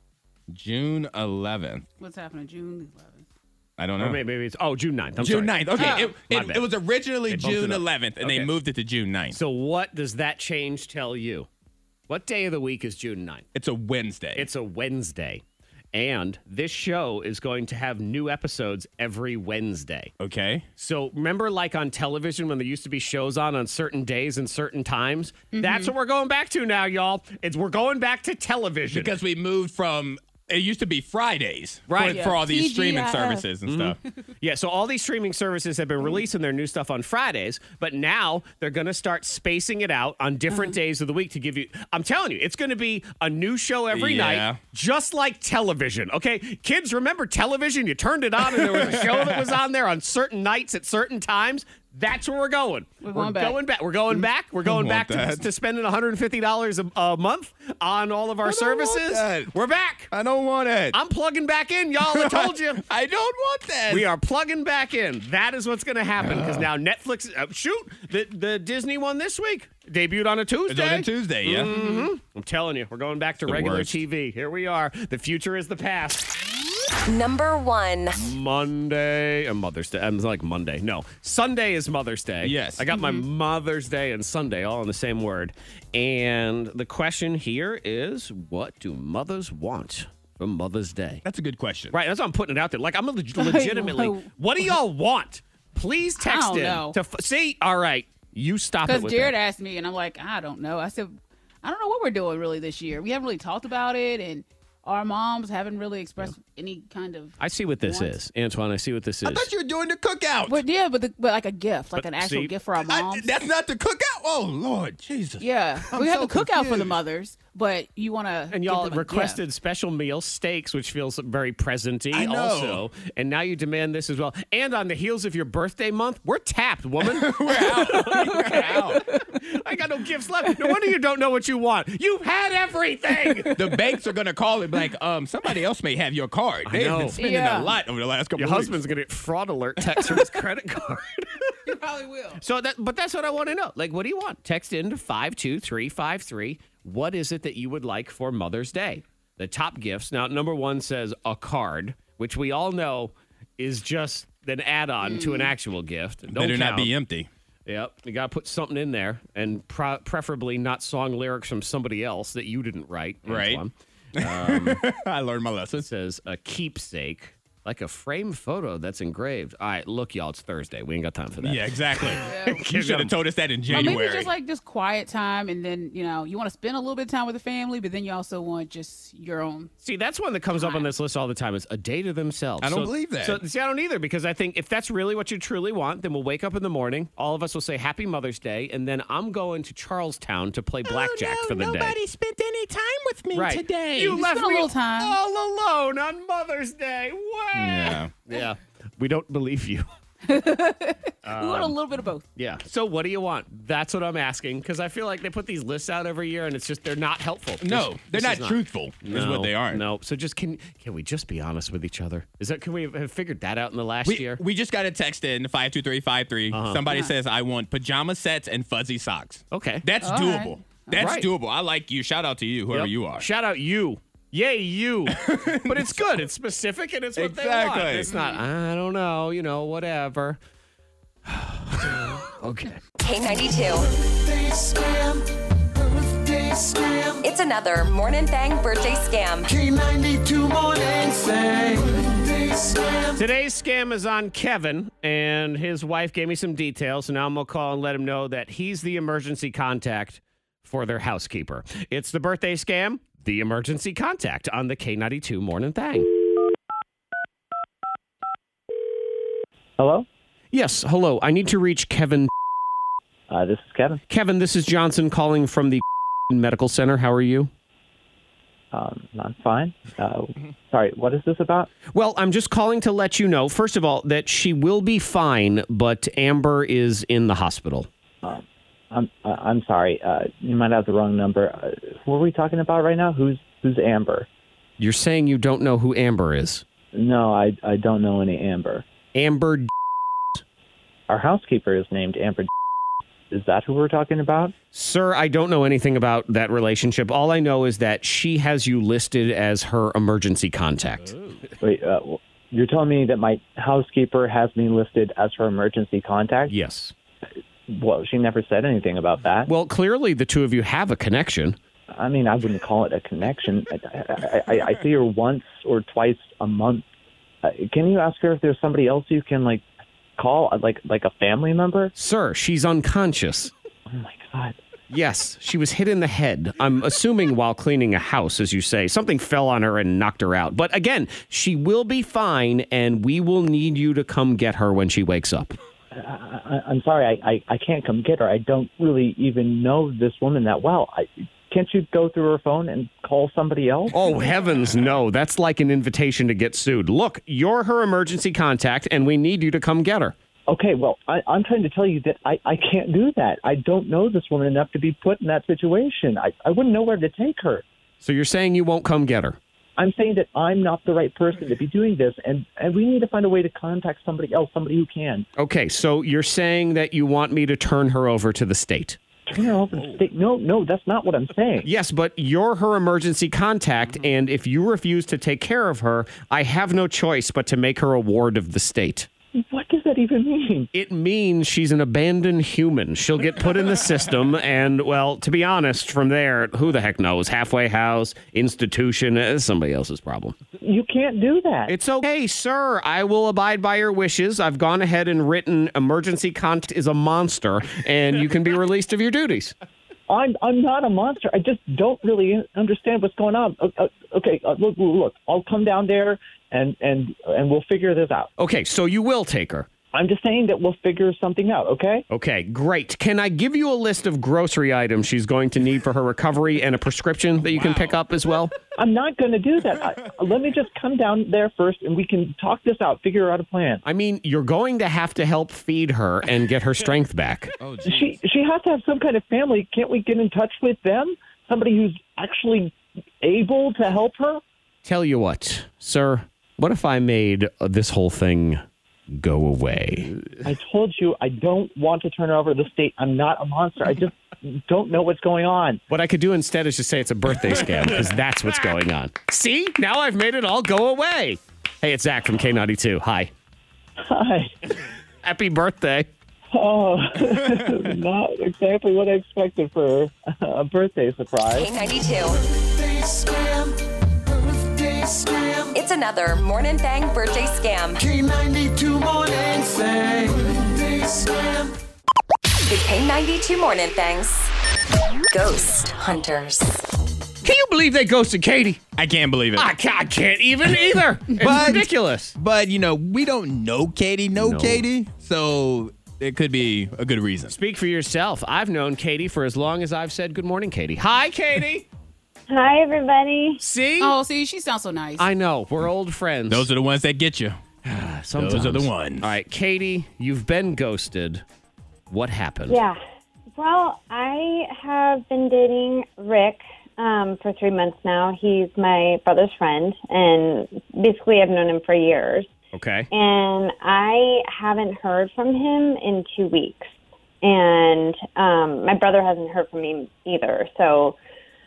Speaker 3: June 11th.
Speaker 4: What's happening June 11th?
Speaker 3: I don't know.
Speaker 1: Or maybe it's June 9th. I'm
Speaker 3: June
Speaker 1: sorry.
Speaker 3: 9th. Okay.
Speaker 1: My
Speaker 3: It
Speaker 1: bad.
Speaker 3: was originally
Speaker 1: They bumped
Speaker 3: June
Speaker 1: it up.
Speaker 3: 11th, and
Speaker 1: Okay.
Speaker 3: they moved it to June 9th.
Speaker 1: So what does that change tell you? What day of the week is June 9th?
Speaker 3: It's a Wednesday.
Speaker 1: It's a Wednesday. And this show is going to have new episodes every Wednesday.
Speaker 3: okay.
Speaker 1: So remember like on television when there used to be shows on certain days and certain times? That's what we're going back to now, y'all. We're going back to television.
Speaker 3: Because we moved from, it used to be Fridays
Speaker 1: Right.
Speaker 3: for all these streaming
Speaker 4: TGIF.
Speaker 3: services and stuff.
Speaker 1: Yeah, so all these streaming services have been releasing their new stuff on Fridays, but now they're going to start spacing it out on different days of the week to give you. I'm telling you, it's going to be a new show every
Speaker 3: Yeah.
Speaker 1: night, just like television. Okay, kids, remember television? You turned it on and there was a show that was on there on certain nights at certain times. That's where we're going.
Speaker 4: We're going back.
Speaker 1: We're going back. We're going
Speaker 3: want
Speaker 1: back to,
Speaker 3: that.
Speaker 1: to spending $150 a month on all of our services.
Speaker 3: that.
Speaker 1: We're back.
Speaker 3: I don't want it.
Speaker 1: I'm plugging back in, y'all. I told you.
Speaker 3: I don't want that.
Speaker 1: We are plugging back in. That is what's going to happen because now Netflix. The Disney one this week debuted on a Tuesday.
Speaker 3: It's on a Tuesday, yeah.
Speaker 1: I'm telling you, we're going back to regular
Speaker 3: worst.
Speaker 1: TV. Here we are. The future is the past.
Speaker 7: Number 1.
Speaker 1: Monday and Mother's Day. I'm like Monday. No, Sunday is Mother's Day.
Speaker 3: Yes.
Speaker 1: I got my Mother's Day and Sunday all in the same word. And the question here is, what do mothers want for Mother's Day?
Speaker 3: That's a good question.
Speaker 1: Right, that's why I'm putting it out there. Like, I'm legitimately, what do y'all want? Please text
Speaker 4: don't
Speaker 1: in.
Speaker 4: know.
Speaker 1: See, all right, you stop it
Speaker 4: Because
Speaker 1: with
Speaker 4: Jared
Speaker 1: that.
Speaker 4: asked me, and I'm like, I don't know. I said, I don't know what we're doing really this year. We haven't really talked about it, and our moms haven't really expressed any kind of.
Speaker 1: I see what this is, Antoine. I see what this is.
Speaker 3: I thought you were doing the cookout.
Speaker 4: But yeah, but like a gift, like an actual gift for our moms.
Speaker 3: That's not the cookout. Oh Lord, Jesus.
Speaker 4: Yeah, we have the cookout for the mothers, but you want to.
Speaker 1: And y'all requested special meals, steaks, which feels very present-y also. And now you demand this as well. And on the heels of your birthday month, we're tapped, woman.
Speaker 3: We're out.
Speaker 1: I got no gifts left. No wonder you don't know what you want. You've had everything.
Speaker 3: The banks are going to call and be like, somebody else may have your card. They've been spending a lot over the last couple of weeks.
Speaker 1: Your husband's going to get fraud alert text from his credit card.
Speaker 4: He probably will.
Speaker 1: But that's what I want to know. Like, what do you want? Text in to 52353. What is it that you would like for Mother's Day? The top gifts. Now, number one says a card, which we all know is just an add-on to an actual gift.
Speaker 3: Better not be empty.
Speaker 1: Yep. You got to put something in there, and preferably not song lyrics from somebody else that you didn't write.
Speaker 3: Right. I learned my lesson.
Speaker 1: It says a keepsake, like a framed photo that's engraved. All right, look, y'all, it's Thursday. We ain't got time for that.
Speaker 3: Yeah, exactly. You should have told us that in January.
Speaker 4: Or maybe just like just quiet time, and then, you want to spend a little bit of time with the family, but then you also want just your own.
Speaker 1: See, that's one that comes up on this list all the time. It's a day to themselves.
Speaker 3: I don't believe that.
Speaker 1: So, see, I don't either, because I think if that's really what you truly want, then we'll wake up in the morning, all of us will say Happy Mother's Day, and then I'm going to Charlestown to play blackjack for the day.
Speaker 3: Nobody spent any time with me today.
Speaker 1: You left
Speaker 4: spent
Speaker 1: me
Speaker 4: a little time
Speaker 1: all alone on Mother's Day. Wow. Yeah. We don't believe you.
Speaker 4: We want a little bit of both.
Speaker 1: Yeah. So what do you want? That's what I'm asking, because I feel like they put these lists out every year, and it's just they're not helpful.
Speaker 3: No, they're not truthful. Is what they aren't.
Speaker 1: No. So just can we just be honest with each other? Can we have figured that out in the last year?
Speaker 3: We just got a text in 52353. Somebody says I want pajama sets and fuzzy socks.
Speaker 1: Okay.
Speaker 3: That's
Speaker 4: all
Speaker 3: doable.
Speaker 4: Right.
Speaker 3: That's doable. I like you. Shout out to you, whoever you are.
Speaker 1: Shout out you. Yay, you. But it's good. It's specific, and it's what they want. It's not, I don't know, whatever. Okay.
Speaker 7: K92. It's another Morning Thang birthday scam.
Speaker 8: K92 Morning Thang.
Speaker 1: Today's scam is on Kevin, and his wife gave me some details, so now I'm going to call and let him know that he's the emergency contact for their housekeeper. It's the birthday scam, the emergency contact on the K92 Morning Thang.
Speaker 9: Hello?
Speaker 1: Yes, hello. I need to reach Kevin.
Speaker 9: This is Kevin.
Speaker 1: Kevin, this is Johnson calling from the medical center. How are you?
Speaker 9: I'm fine. Sorry, what is this about?
Speaker 1: Well, I'm just calling to let you know, first of all, that she will be fine, but Amber is in the hospital.
Speaker 9: I'm sorry. You might have the wrong number. Who are we talking about right now? Who's Amber?
Speaker 1: You're saying you don't know who Amber is?
Speaker 9: No, I don't know any Amber.
Speaker 1: Amber.
Speaker 9: Our housekeeper is named Amber. Is that who we're talking about?
Speaker 1: Sir, I don't know anything about that relationship. All I know is that she has you listed as her emergency contact.
Speaker 9: Wait, you're telling me that my housekeeper has me listed as her emergency contact?
Speaker 1: Yes.
Speaker 9: Well, she never said anything about that.
Speaker 1: Well, clearly the two of you have a connection.
Speaker 9: I mean, I wouldn't call it a connection. I see her once or twice a month. Can you ask her if there's somebody else you can, call, like a family member?
Speaker 1: Sir, she's unconscious.
Speaker 9: Oh, my God.
Speaker 1: Yes, she was hit in the head. I'm assuming while cleaning a house, as you say. Something fell on her and knocked her out. But again, she will be fine, and we will need you to come get her when she wakes up.
Speaker 9: I'm sorry, I can't come get her. I don't really even know this woman that well. Can't you go through her phone and call somebody else?
Speaker 1: Oh, heavens, no. That's like an invitation to get sued. Look, you're her emergency contact, and we need you to come get her.
Speaker 9: Okay, well, I'm trying to tell you that I can't do that. I don't know this woman enough to be put in that situation. I wouldn't know where to take her.
Speaker 1: So you're saying you won't come get her?
Speaker 9: I'm saying that I'm not the right person to be doing this, and we need to find a way to contact somebody else, somebody who can.
Speaker 1: Okay, so you're saying that you want me to turn her over to the state?
Speaker 9: Turn her over to the state? No, that's not what I'm saying.
Speaker 1: Yes, but you're her emergency contact, and if you refuse to take care of her, I have no choice but to make her a ward of the state.
Speaker 9: What does that even mean?
Speaker 1: It means she's an abandoned human. She'll get put in the system, and, well, to be honest, from there, who the heck knows? Halfway house, institution, is somebody else's problem.
Speaker 9: You can't do that.
Speaker 1: It's okay, sir. I will abide by your wishes. I've gone ahead and written emergency contact is a monster, and you can be released of your duties.
Speaker 9: I'm not a monster. I just don't really understand what's going on. Okay, look, I'll come down there and we'll figure this out.
Speaker 1: Okay, so you will take her.
Speaker 9: I'm just saying that we'll figure something out, okay?
Speaker 1: Okay, great. Can I give you a list of grocery items she's going to need for her recovery and a prescription that you can pick up as well?
Speaker 9: I'm not going to do that. Let me just come down there first, and we can talk this out, figure out a plan.
Speaker 1: I mean, you're going to have to help feed her and get her strength back.
Speaker 9: She has to have some kind of family. Can't we get in touch with them? Somebody who's actually able to help her?
Speaker 1: Tell you what, sir, what if I made this whole thing go away?
Speaker 9: I told you I don't want to turn her over to the state. I'm not a monster. I just don't know what's going on.
Speaker 1: What I could do instead is just say it's a birthday scam, because that's what's going on. See? Now I've made it all go away. Hey, it's Zach from K92. Hi.
Speaker 9: Hi.
Speaker 1: Happy birthday.
Speaker 9: Oh, not exactly what I expected for a birthday surprise.
Speaker 7: K92. It's another Morning Thang birthday scam.
Speaker 8: K92 Morning Thang birthday scam.
Speaker 7: The K92 Morning Thangs. Ghost Hunters.
Speaker 1: Can you believe they ghosted Katie?
Speaker 3: I can't believe it.
Speaker 1: I can't even either. It's ridiculous.
Speaker 3: But, we don't know Katie, Katie, so it could be a good reason.
Speaker 1: Speak for yourself. I've known Katie for as long as I've said good morning, Katie. Hi, Katie.
Speaker 6: Hi, everybody.
Speaker 1: See?
Speaker 4: Oh, see, she sounds so nice.
Speaker 1: I know. We're old friends.
Speaker 3: Those are the ones that get you.
Speaker 1: Sometimes.
Speaker 3: Those are the ones.
Speaker 1: All right, Katie, you've been ghosted. What happened?
Speaker 6: Yeah. Well, I have been dating Rick for 3 months now. He's my brother's friend, and basically I've known him for years.
Speaker 1: Okay.
Speaker 6: And I haven't heard from him in 2 weeks. And my brother hasn't heard from me either. So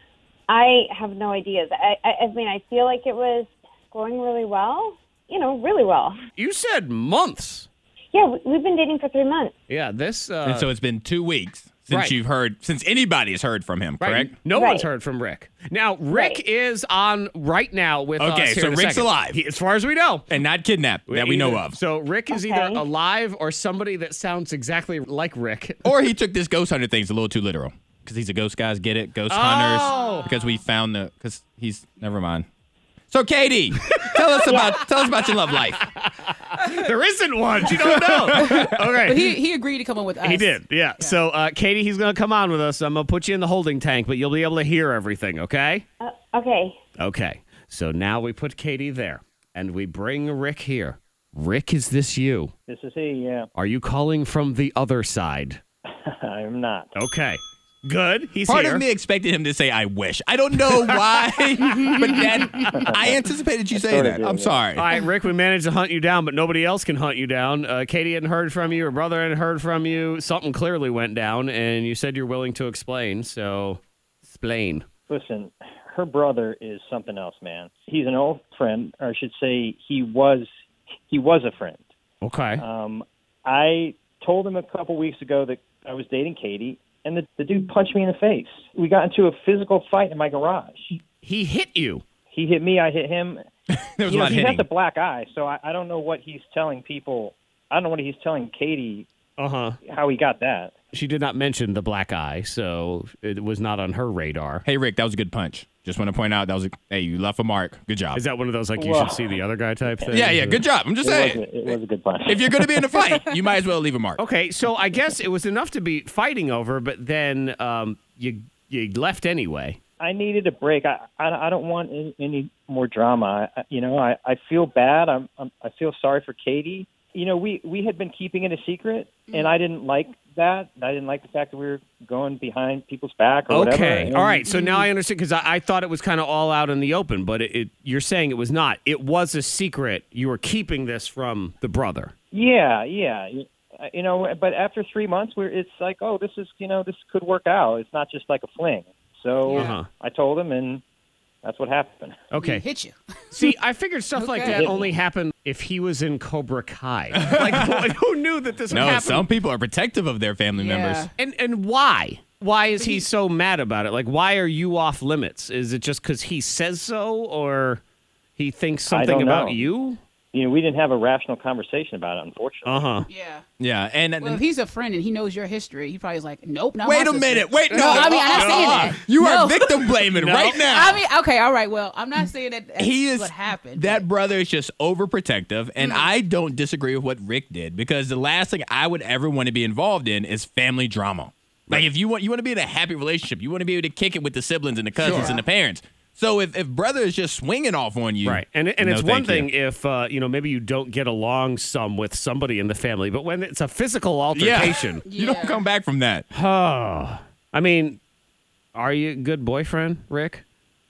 Speaker 6: I have no idea. I mean, I feel like it was going really well, really well.
Speaker 1: You said months.
Speaker 6: Yeah, we've been dating for 3 months.
Speaker 1: Yeah, this...
Speaker 3: and so it's been 2 weeks since anybody has heard from him, correct?
Speaker 1: No one's heard from Rick. Now, Rick is on right now with us.
Speaker 3: Okay, so Rick's alive.
Speaker 1: As far as we know.
Speaker 3: And not kidnapped that we know of.
Speaker 1: So Rick is either alive or somebody that sounds exactly like Rick.
Speaker 3: Or he took this ghost hunter thing's a little too literal. Because he's a ghost, guys. Get it? Ghost hunters. Because we found because he's, never mind. So, Katie, tell us about your love life.
Speaker 1: There isn't one. You don't know. Okay.
Speaker 4: But he agreed to come on with us.
Speaker 1: He did, yeah. So, Katie, he's going to come on with us. I'm going to put you in the holding tank, but you'll be able to hear everything, okay?
Speaker 6: Okay.
Speaker 1: Okay. So now we put Katie there, and we bring Rick here. Rick, is this you?
Speaker 10: This is he, yeah.
Speaker 1: Are you calling from the other side?
Speaker 10: I'm not.
Speaker 1: Okay. Good. He's
Speaker 3: Part
Speaker 1: here.
Speaker 3: of me expected him to say, I wish. I don't know why, but I anticipated you saying that. I'm sorry.
Speaker 1: All right, Rick, we managed to hunt you down, but nobody else can hunt you down. Katie hadn't heard from you. Her brother hadn't heard from you. Something clearly went down, and you said you're willing to explain. So, explain.
Speaker 10: Listen, her brother is something else, man. He's an old friend, or I should say he was a friend.
Speaker 1: Okay.
Speaker 10: I told him a couple weeks ago that I was dating Katie, and the dude punched me in the face. We got into a physical fight in my garage.
Speaker 1: He hit you.
Speaker 10: He hit me. I hit him.
Speaker 3: There was a lot
Speaker 10: he
Speaker 3: hitting.
Speaker 10: has a black eye, so I don't know what he's telling people. I don't know what he's telling Katie. How he got that.
Speaker 1: She did not mention the black eye, so it was not on her radar.
Speaker 3: Hey, Rick, that was a good punch. Just want to point out hey, you left a mark. Good job.
Speaker 1: Is that one of those you should see the other guy type things?
Speaker 3: Yeah, good job. I'm just saying.
Speaker 10: It was a good punch.
Speaker 3: If you're going to be in a fight, you might as well leave a mark.
Speaker 1: Okay, so I guess it was enough to be fighting over, but then you left anyway.
Speaker 10: I needed a break. I don't want any more drama. I feel bad. I feel sorry for Katie. We had been keeping it a secret, and I didn't like that. I didn't like the fact that we were going behind people's back or whatever.
Speaker 1: Okay, all right. So now I understand, because I thought it was kind of all out in the open, but you're saying it was not. It was a secret. You were keeping this from the brother.
Speaker 10: Yeah. But after 3 months, it's like, oh, this could work out. It's not just like a fling. So I told him, and that's what happened.
Speaker 1: Okay.
Speaker 4: He hit you.
Speaker 1: See, I figured stuff like that only happened if he was in Cobra Kai. Who knew that this would happen?
Speaker 3: No, some people are protective of their family members.
Speaker 1: And why? Why is he so mad about it? Why are you off limits? Is it just because he says so, or he thinks something about you?
Speaker 10: we didn't have a rational conversation about it, unfortunately.
Speaker 1: Uh-huh.
Speaker 4: Yeah.
Speaker 3: Yeah, and
Speaker 4: Well, if he's a friend and he knows your history, he probably is like, nope, not
Speaker 3: wait
Speaker 4: my
Speaker 3: a minute.
Speaker 4: sister.
Speaker 3: Wait, no.
Speaker 4: I mean, I'm not saying that.
Speaker 3: You
Speaker 4: No.
Speaker 3: are victim blaming right now.
Speaker 4: I mean, okay, all right. Well, I'm not saying that that's
Speaker 3: He is
Speaker 4: what happened.
Speaker 3: That brother is just overprotective, and I don't disagree with what Rick did because the last thing I would ever want to be involved in is family drama. Like if you want to be in a happy relationship, you want to be able to kick it with the siblings and the cousins and the parents. So if brother is just swinging off on you,
Speaker 1: Right. And
Speaker 3: no,
Speaker 1: it's one
Speaker 3: thank
Speaker 1: thing
Speaker 3: you.
Speaker 1: if, maybe you don't get along some with somebody in the family, but when it's a physical altercation.
Speaker 3: You don't come back from that.
Speaker 1: Oh, I mean, are you a good boyfriend, Rick?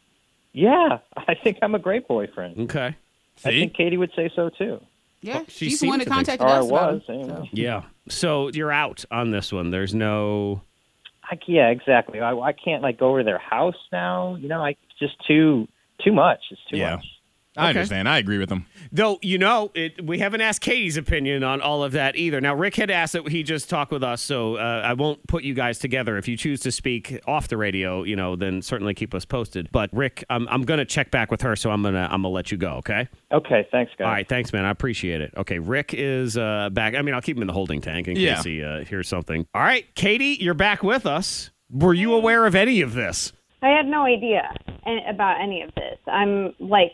Speaker 10: Yeah, I think I'm a great boyfriend.
Speaker 1: Okay.
Speaker 10: I think Katie would say so, too.
Speaker 4: Yeah,
Speaker 1: she
Speaker 4: she's the one
Speaker 1: seemed
Speaker 4: that
Speaker 1: to think
Speaker 4: contacted
Speaker 10: so.
Speaker 4: us.
Speaker 10: Or
Speaker 4: about
Speaker 10: was,
Speaker 4: him,
Speaker 10: anyway.
Speaker 4: so.
Speaker 1: Yeah. So you're out on this one. There's no...
Speaker 10: Yeah, exactly. I can't go over to their house now. It's just too much. It's too much.
Speaker 3: I understand. I agree with him.
Speaker 1: Though, we haven't asked Katie's opinion on all of that either. Now, Rick had asked that he just talk with us, so I won't put you guys together. If you choose to speak off the radio, then certainly keep us posted. But Rick, I'm going to check back with her, so I'm gonna let you go, okay?
Speaker 10: Okay, thanks, guys.
Speaker 1: All right, thanks, man. I appreciate it. Okay, Rick is back. I mean, I'll keep him in the holding tank in case he hears something. All right, Katie, you're back with us. Were you aware of any of this?
Speaker 6: I had no idea about any of this. I'm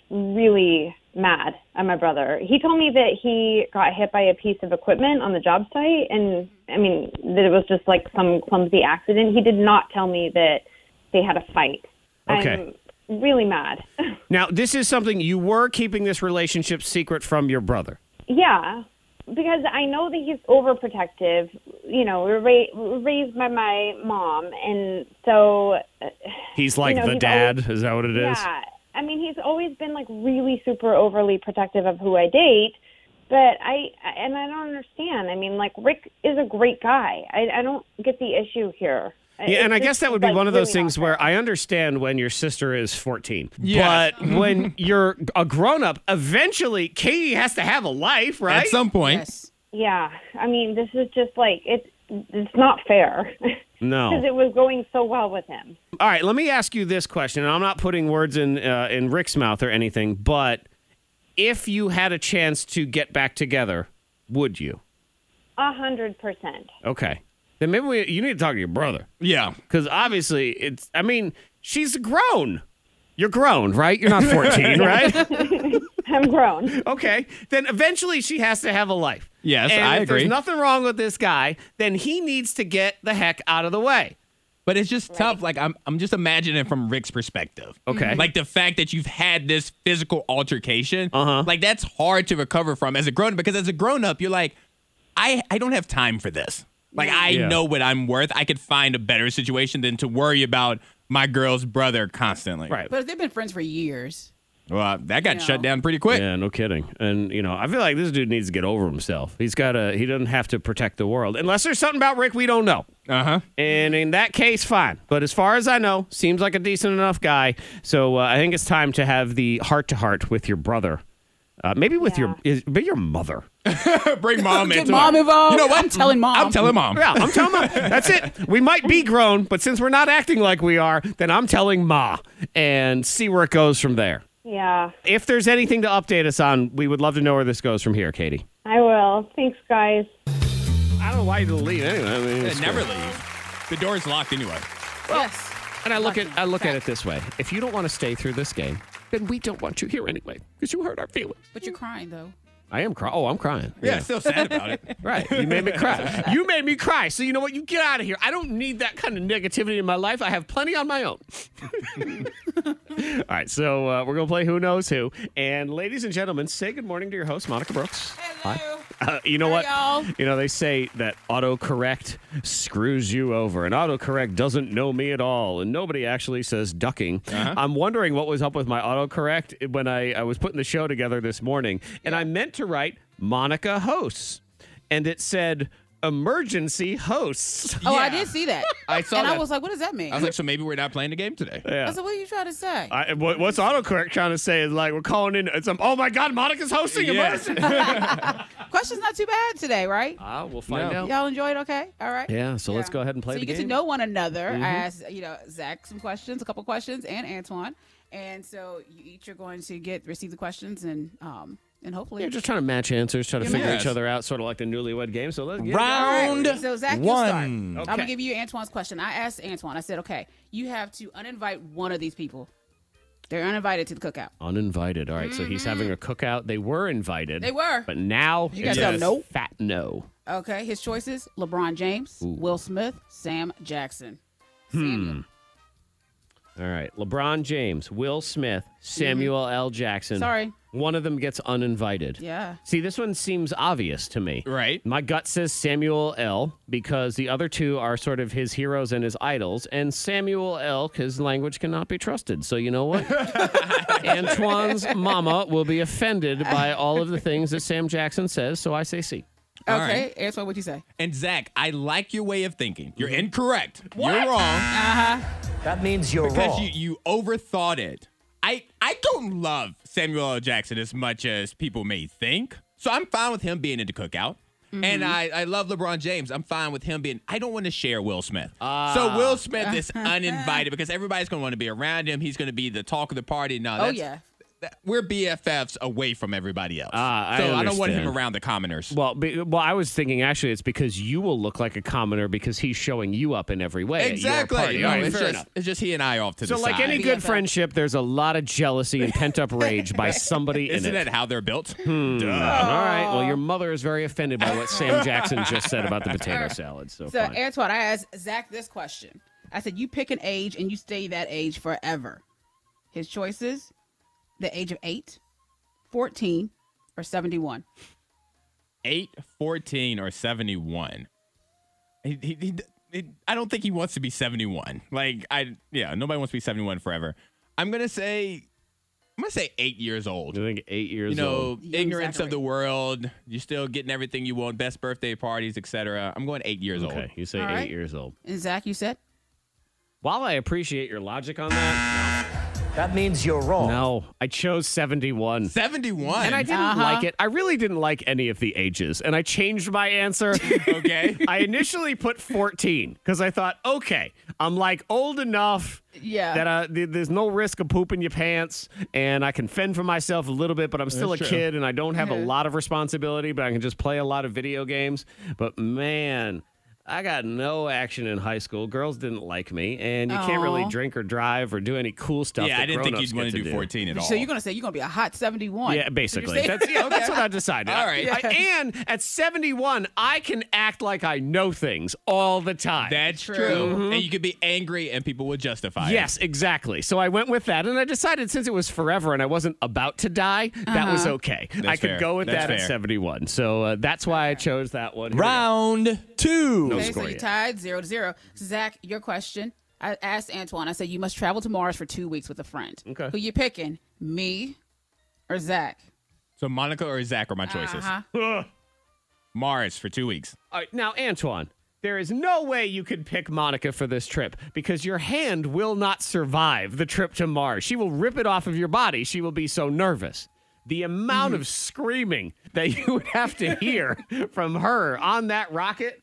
Speaker 6: really mad at my brother. He told me that he got hit by a piece of equipment on the job site, and I mean that it was just some clumsy accident. He did not tell me that they had a fight.
Speaker 1: Okay.
Speaker 6: I'm really mad.
Speaker 1: Now, this is something you were keeping this relationship secret from your brother.
Speaker 6: Yeah, because I know that he's overprotective. We're raised by my mom, and so
Speaker 1: He's like the
Speaker 6: he's
Speaker 1: dad.
Speaker 6: always-
Speaker 1: Is that what it is?
Speaker 6: Yeah, I mean, he's always been really super overly protective of who I date, but I don't understand. I mean, Rick is a great guy. I don't get the issue here.
Speaker 1: Yeah, and I guess that would be one of those
Speaker 6: really
Speaker 1: things
Speaker 6: not
Speaker 1: where
Speaker 6: fair.
Speaker 1: I understand when your sister is 14.
Speaker 3: Yeah.
Speaker 1: But when you're a grown-up, eventually Katie has to have a life, right?
Speaker 3: At some point.
Speaker 4: Yes.
Speaker 6: Yeah, I mean, this is just it's not fair.
Speaker 1: No.
Speaker 6: Because it was going so well with him.
Speaker 1: All right, let me ask you this question. And I'm not putting words in Rick's mouth or anything, but if you had a chance to get back together, would you?
Speaker 6: 100%.
Speaker 1: Okay. Then maybe you need to talk to your brother.
Speaker 3: Yeah.
Speaker 1: Because obviously, she's grown. You're grown, right? You're not 14, right?
Speaker 6: I'm grown.
Speaker 1: Okay. Then eventually she has to have a life.
Speaker 3: Yes,
Speaker 1: and
Speaker 3: I
Speaker 1: if
Speaker 3: agree.
Speaker 1: there's nothing wrong with this guy, then he needs to get the heck out of the way.
Speaker 3: But it's just tough. I'm just imagining it from Rick's perspective.
Speaker 1: Okay.
Speaker 3: Like the fact that you've had this physical altercation.
Speaker 1: Uh-huh.
Speaker 3: That's hard to recover from as a grown up, because as a grown up, you're like, I don't have time for this. I know what I'm worth. I could find a better situation than to worry about my girl's brother constantly.
Speaker 1: Right.
Speaker 4: But they've been friends for years.
Speaker 3: Well, that got shut down pretty quick.
Speaker 1: Yeah, no kidding. And, I feel like this dude needs to get over himself. He doesn't have to protect the world. Unless there's something about Rick we don't know.
Speaker 3: Uh-huh.
Speaker 1: And in that case, fine. But as far as I know, seems like a decent enough guy. So I think it's time to have the heart-to-heart with your brother. Maybe with your mother.
Speaker 3: Bring mom
Speaker 4: Get
Speaker 3: into
Speaker 4: mom
Speaker 3: it.
Speaker 4: involved.
Speaker 3: You know what?
Speaker 4: I'm telling mom.
Speaker 3: I'm telling mom.
Speaker 1: Yeah, I'm telling Ma. That's it. We might be grown, but since we're not acting like we are, then I'm telling Ma and see where it goes from there.
Speaker 6: Yeah,
Speaker 1: If there's anything to update us on, we would love to know where this goes from here, Katie.
Speaker 6: I will. Thanks, guys.
Speaker 1: I don't know why you leave anyway.
Speaker 3: Never leave. The door's locked anyway.
Speaker 4: Yes.
Speaker 1: And I look at it this way: if you don't want to stay through this game, then we don't want you here anyway, because you hurt our feelings.
Speaker 4: But you're crying, though.
Speaker 1: I am crying. Oh, I'm crying.
Speaker 3: Yeah, still sad about it.
Speaker 1: Right. You made me cry. You made me cry. So you know what? You get out of here. I don't need that kind of negativity in my life. I have plenty on my own. All right. So we're going to play Who Knows Who. And ladies and gentlemen, say good morning to your host, Monica Brooks.
Speaker 4: Hello.
Speaker 1: You know what?
Speaker 4: y'all.
Speaker 1: They say that autocorrect screws you over, and autocorrect doesn't know me at all, and nobody actually says ducking. I'm wondering what was up with my autocorrect when I was putting the show together this morning, and I meant to write Monica hosts, and it said emergency hosts.
Speaker 4: Oh, I
Speaker 3: Yeah.
Speaker 4: did see that.
Speaker 3: I saw
Speaker 4: and
Speaker 3: that.
Speaker 4: I was like, what does that mean?
Speaker 3: I was like, so maybe we're not playing the game today.
Speaker 1: Yeah.
Speaker 4: I said, what are you trying to say?
Speaker 1: What's autocorrect trying to say is we're calling in. Oh my God, Monica's hosting
Speaker 3: Yes.
Speaker 1: emergency.
Speaker 4: Question's not too bad today, right?
Speaker 1: We'll find out.
Speaker 4: Y'all enjoyed okay? All right.
Speaker 1: Yeah, so let's go ahead and play
Speaker 4: so
Speaker 1: the
Speaker 4: you get
Speaker 1: game.
Speaker 4: to know one another. I asked, Zach some questions, a couple questions, and Antoine. And so you each are going to receive the questions and And hopefully.
Speaker 1: You're just trying to match answers, try to figure
Speaker 3: Yes.
Speaker 1: each other out, sort of like the newlywed game. So let's get
Speaker 3: Round
Speaker 4: All right, so Zach, you
Speaker 3: one.
Speaker 4: start.
Speaker 1: Okay.
Speaker 4: I'm going to give you Antoine's question. I asked Antoine, I said, okay, you have to uninvite one of these people. They're uninvited to the cookout.
Speaker 1: Uninvited. All right, so he's having a cookout. They were invited.
Speaker 4: They were.
Speaker 1: But now
Speaker 4: You guys
Speaker 1: it's
Speaker 4: tell
Speaker 1: a
Speaker 4: no?
Speaker 1: fat no.
Speaker 4: Okay, his choices, LeBron James, Will Smith, Sam Jackson. Samuel.
Speaker 1: All right, LeBron James, Will Smith, Samuel L. Jackson.
Speaker 4: Sorry.
Speaker 1: One of them gets uninvited.
Speaker 4: Yeah.
Speaker 1: See, this one seems obvious to me.
Speaker 3: Right.
Speaker 1: My gut says Samuel L. because the other two are sort of his heroes and his idols, and Samuel L. because language cannot be trusted. So you know what? Antoine's mama will be offended by all of the things that Sam Jackson says, so I say C.
Speaker 3: All
Speaker 4: Okay, Antoine, what'd you say?
Speaker 3: And Zach, I like your way of thinking. You're incorrect.
Speaker 4: What?
Speaker 3: You're wrong.
Speaker 11: That means you're
Speaker 3: Because
Speaker 11: wrong.
Speaker 3: you overthought it. I don't love Samuel L. Jackson as much as people may think. So I'm fine with him being in the cookout. And I love LeBron James. I'm fine with him being. I don't want to share Will Smith. So Will Smith is uninvited because everybody's going to want to be around him. He's going to be the talk of the party. No,
Speaker 4: Oh, yeah.
Speaker 3: We're BFFs away from everybody else.
Speaker 1: I
Speaker 3: so I don't want him
Speaker 1: understand.
Speaker 3: around the commoners.
Speaker 1: Well, I was thinking actually it's because you will look like a commoner because he's showing you up in every way.
Speaker 3: Exactly.
Speaker 1: At your party.
Speaker 3: No,
Speaker 1: All right,
Speaker 3: it's,
Speaker 1: fair
Speaker 3: just,
Speaker 1: enough.
Speaker 3: it's just he and I off to
Speaker 1: So
Speaker 3: the
Speaker 1: like
Speaker 3: side.
Speaker 1: any good
Speaker 4: BFF.
Speaker 1: friendship, there's a lot of jealousy and pent-up rage by somebody in
Speaker 3: Isn't
Speaker 1: it.
Speaker 3: that how they're built?
Speaker 1: All right. Well, your mother is very offended by what Sam Jackson just said about the potato salad. So
Speaker 4: So,
Speaker 1: fine.
Speaker 4: Antoine, I asked Zach this question. I said, you pick an age and you stay that age forever. His choices, the age of 8, 14, or 71.
Speaker 3: 8, 14, or 71. I don't think he wants to be 71. Nobody wants to be 71 forever. I'm gonna say 8 years old.
Speaker 1: I think 8 years
Speaker 3: You know,
Speaker 1: old.
Speaker 4: Young
Speaker 3: ignorance
Speaker 4: Zachary.
Speaker 3: of the world. You're still getting everything you want, best birthday parties, etc. I'm going 8 years old.
Speaker 1: Okay, you say
Speaker 4: All
Speaker 1: 8
Speaker 4: right.
Speaker 1: years old.
Speaker 4: And Zach, you said?
Speaker 1: While I appreciate your logic on that,
Speaker 11: That means you're wrong.
Speaker 1: no, I chose 71.
Speaker 3: 71.
Speaker 1: And I didn't like it. I really didn't like any of the ages. And I changed my answer.
Speaker 3: Okay.
Speaker 1: I initially put 14 because I thought, okay, I'm like old enough
Speaker 4: Yeah.
Speaker 1: that there's no risk of pooping your pants and I can fend for myself a little bit, but I'm still
Speaker 3: That's
Speaker 1: a
Speaker 3: true.
Speaker 1: kid and I don't have a lot of responsibility, but I can just play a lot of video games. But man, I got no action in high school. Girls didn't like me, and you can't really
Speaker 4: Aw.
Speaker 1: drink or drive or do any cool stuff.
Speaker 3: Yeah,
Speaker 1: that
Speaker 3: I didn't think
Speaker 1: grown-ups
Speaker 3: you'd want
Speaker 1: get
Speaker 3: to do 14 at all.
Speaker 4: So you're going to say you're going to be a hot 71.
Speaker 1: Yeah, basically.
Speaker 4: So you're
Speaker 1: That's,
Speaker 4: saying-
Speaker 1: that's what I decided.
Speaker 3: All right.
Speaker 1: And at 71, I can act like I know things all the time.
Speaker 3: That's
Speaker 4: True.
Speaker 3: true. And you could be angry and people would justify it.
Speaker 1: Yes, exactly. So I went with that, and I decided since it was forever and I wasn't about to die, that was okay. I could
Speaker 3: fair.
Speaker 1: go with
Speaker 3: That's
Speaker 1: that at
Speaker 3: fair.
Speaker 1: 71. So that's why I chose that one. Here we go.
Speaker 3: Round 2.
Speaker 1: No
Speaker 4: Okay, so
Speaker 1: score
Speaker 4: you
Speaker 1: yet.
Speaker 4: tied 0-0. Zach, your question. I asked Antoine, I said, you must travel to Mars for 2 weeks with a friend.
Speaker 1: Okay.
Speaker 4: Who you picking, me or Zach?
Speaker 3: So Monica or Zach are my choices. Mars for 2 weeks.
Speaker 1: All right, now, Antoine, there is no way you could pick Monica for this trip because your hand will not survive the trip to Mars. She will rip it off of your body. She will be so nervous. The amount of screaming that you would have to hear from her on that rocket.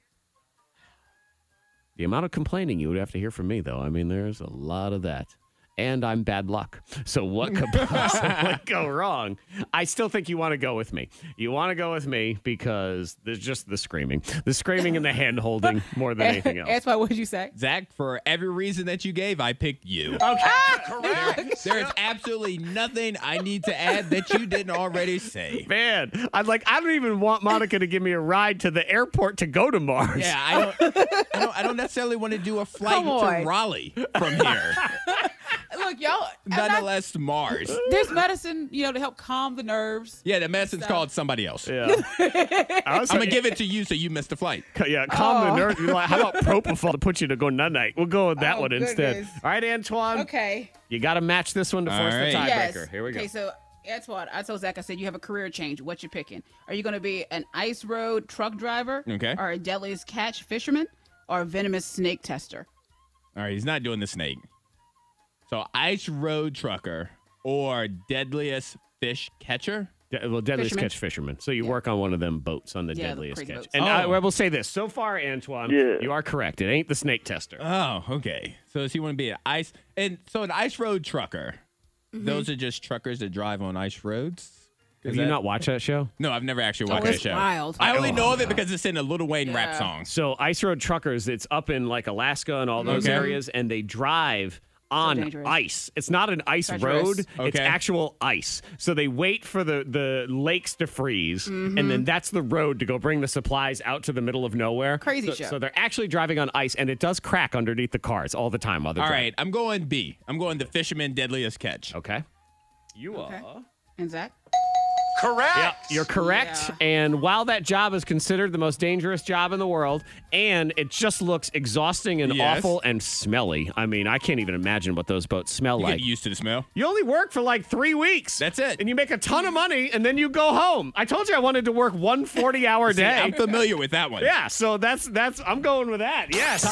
Speaker 1: The amount of complaining you would have to hear from me, though. I mean, there's a lot of that. And I'm bad luck. So what could possibly go wrong? I still think you want to go with me. You want to go with me because there's just the screaming and the hand holding more than anything else.
Speaker 4: Antoine, what did you say?
Speaker 3: Zach, for every reason that you gave, I picked you.
Speaker 1: Correct.
Speaker 3: There is absolutely nothing I need to add that you didn't already say.
Speaker 1: Man, I don't even want Monica to give me a ride to the airport to go to Mars.
Speaker 3: Yeah, I don't necessarily want to do a flight
Speaker 4: Come on.
Speaker 3: to Raleigh from here.
Speaker 4: Look, y'all,
Speaker 3: Nonetheless, Mars.
Speaker 4: there's medicine, to help calm the nerves.
Speaker 3: Yeah, the medicine's called somebody else.
Speaker 1: Yeah.
Speaker 3: I'm going to give it to you so you missed the flight.
Speaker 1: Yeah, calm the nerves. You're like, how about propofol to put you to go night-night? We'll go with that
Speaker 4: Oh,
Speaker 1: one instead.
Speaker 4: goodness.
Speaker 1: All right, Antoine.
Speaker 4: Okay.
Speaker 1: You got to match this one to
Speaker 3: All
Speaker 1: force
Speaker 3: right.
Speaker 1: the tiebreaker.
Speaker 4: Yes.
Speaker 1: Here we go.
Speaker 4: Okay, so Antoine, I told Zach, I said you have a career change. What you picking? Are you going to be an ice road truck driver?
Speaker 3: Okay.
Speaker 4: Or a deadliest catch fisherman? Or a venomous snake tester?
Speaker 3: All right, he's not doing the snake. So, ice road trucker or deadliest fish catcher?
Speaker 1: Deadliest
Speaker 4: Fisherman.
Speaker 1: catch fisherman. So you work on one of them boats on the
Speaker 4: Yeah, the
Speaker 1: deadliest
Speaker 4: crazy
Speaker 1: catch.
Speaker 4: boats.
Speaker 1: And
Speaker 3: Oh.
Speaker 1: I will say this. So far, Antoine, you are correct. It ain't the snake tester.
Speaker 3: Oh, okay. So does he want to be an ice? And so an ice road trucker, those are just truckers that drive on ice roads?
Speaker 1: Have you not watched that show?
Speaker 3: No, I've never actually watched that
Speaker 4: it's
Speaker 3: show.
Speaker 4: wild.
Speaker 3: I only know of it because it's in a Lil Wayne rap song.
Speaker 1: So Ice Road Truckers, it's up in like Alaska and all those areas, and they drive on
Speaker 4: dangerous.
Speaker 1: ice. It's not an ice
Speaker 4: Treacherous.
Speaker 1: road. It's
Speaker 3: Okay.
Speaker 1: actual ice. So they wait for the lakes to freeze, and then that's the road to go bring the supplies out to the middle of nowhere.
Speaker 4: Crazy
Speaker 1: so,
Speaker 4: show.
Speaker 1: So they're actually driving on ice, and it does crack underneath the cars all the time while they're
Speaker 3: All
Speaker 1: driving.
Speaker 3: right, I'm going B. I'm going The Fisherman Deadliest Catch.
Speaker 1: Okay. You
Speaker 4: Okay.
Speaker 1: are.
Speaker 4: And Zach?
Speaker 2: Correct.
Speaker 1: Yeah, you're correct.
Speaker 4: Yeah.
Speaker 1: And while that job is considered the most dangerous job in the world, and it just looks exhausting and
Speaker 3: Yes.
Speaker 1: awful and smelly. I mean, I can't even imagine what those boats smell
Speaker 3: You
Speaker 1: like.
Speaker 3: get used to the smell.
Speaker 1: You only work for like 3 weeks.
Speaker 3: That's it.
Speaker 1: And you make a ton of money, and then you go home. I told you I wanted to work one 40-hour
Speaker 3: See,
Speaker 1: day.
Speaker 3: I'm familiar with that one.
Speaker 1: Yeah, so that's I'm going with that. Yes.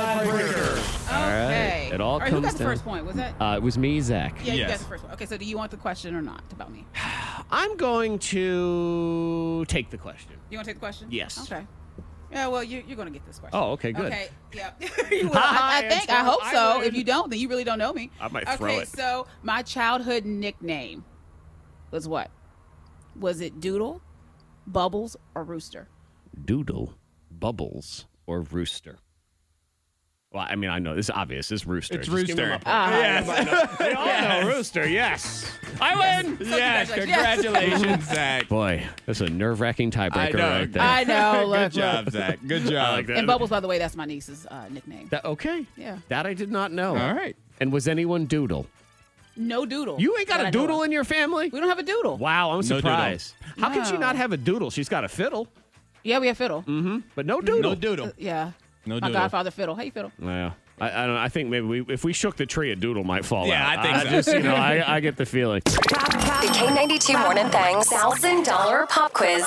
Speaker 4: Okay.
Speaker 1: It all
Speaker 4: All right, who
Speaker 1: comes
Speaker 4: got the
Speaker 1: down-
Speaker 4: first point? Was that?
Speaker 1: It was me, Zach.
Speaker 4: Yeah, you got
Speaker 3: yes.
Speaker 4: the first one. Okay, so do you want the question or not about me?
Speaker 1: I'm going to take the question.
Speaker 4: You want to take the question?
Speaker 1: Yes.
Speaker 4: Okay. Yeah, well, you're going to get this question.
Speaker 1: Oh, okay, good.
Speaker 4: Okay, yeah. You will. I think. I hope
Speaker 1: I
Speaker 4: so.
Speaker 1: win.
Speaker 4: If you don't, then you really don't know me.
Speaker 1: I might throw
Speaker 4: Okay,
Speaker 1: it.
Speaker 4: so my childhood nickname was what? Was it Doodle, Bubbles, or Rooster?
Speaker 1: Doodle, Bubbles, or Rooster? Well, I mean, I know this is obvious. It's Rooster.
Speaker 3: It's
Speaker 1: Just give him
Speaker 3: Rooster.
Speaker 1: a point. Yes. They all know Rooster. Yes. I win.
Speaker 3: Yes,
Speaker 4: congratulations.
Speaker 3: congratulations, Zach.
Speaker 1: Boy, that's a nerve-wracking tiebreaker right there.
Speaker 4: I know. Look,
Speaker 3: Good job, Zach. Good job.
Speaker 1: like that.
Speaker 4: And Bubbles, by the way, that's my niece's nickname.
Speaker 1: Okay.
Speaker 4: Yeah.
Speaker 1: That I did not know.
Speaker 3: All right.
Speaker 1: And was anyone Doodle?
Speaker 4: No Doodle.
Speaker 1: You ain't got
Speaker 4: that
Speaker 1: a
Speaker 4: I know
Speaker 1: doodle
Speaker 4: of.
Speaker 1: in your family?
Speaker 4: We don't have a Doodle.
Speaker 1: Wow, I'm
Speaker 3: doodle.
Speaker 1: surprised. How could she
Speaker 4: No.
Speaker 1: not have a doodle? She's got a fiddle,
Speaker 4: Yeah, we have Fiddle.
Speaker 1: but no doodle.
Speaker 3: No doodle.
Speaker 4: Yeah.
Speaker 3: No
Speaker 4: My
Speaker 3: doodle.
Speaker 4: godfather Fiddle. Hey, Fiddle.
Speaker 1: Yeah. I don't know. I think maybe if we shook the tree, a doodle might fall
Speaker 3: Yeah,
Speaker 1: out.
Speaker 3: I think so.
Speaker 1: Just, I get the feeling.
Speaker 7: The K92 Morning Thang's $1,000 pop quiz.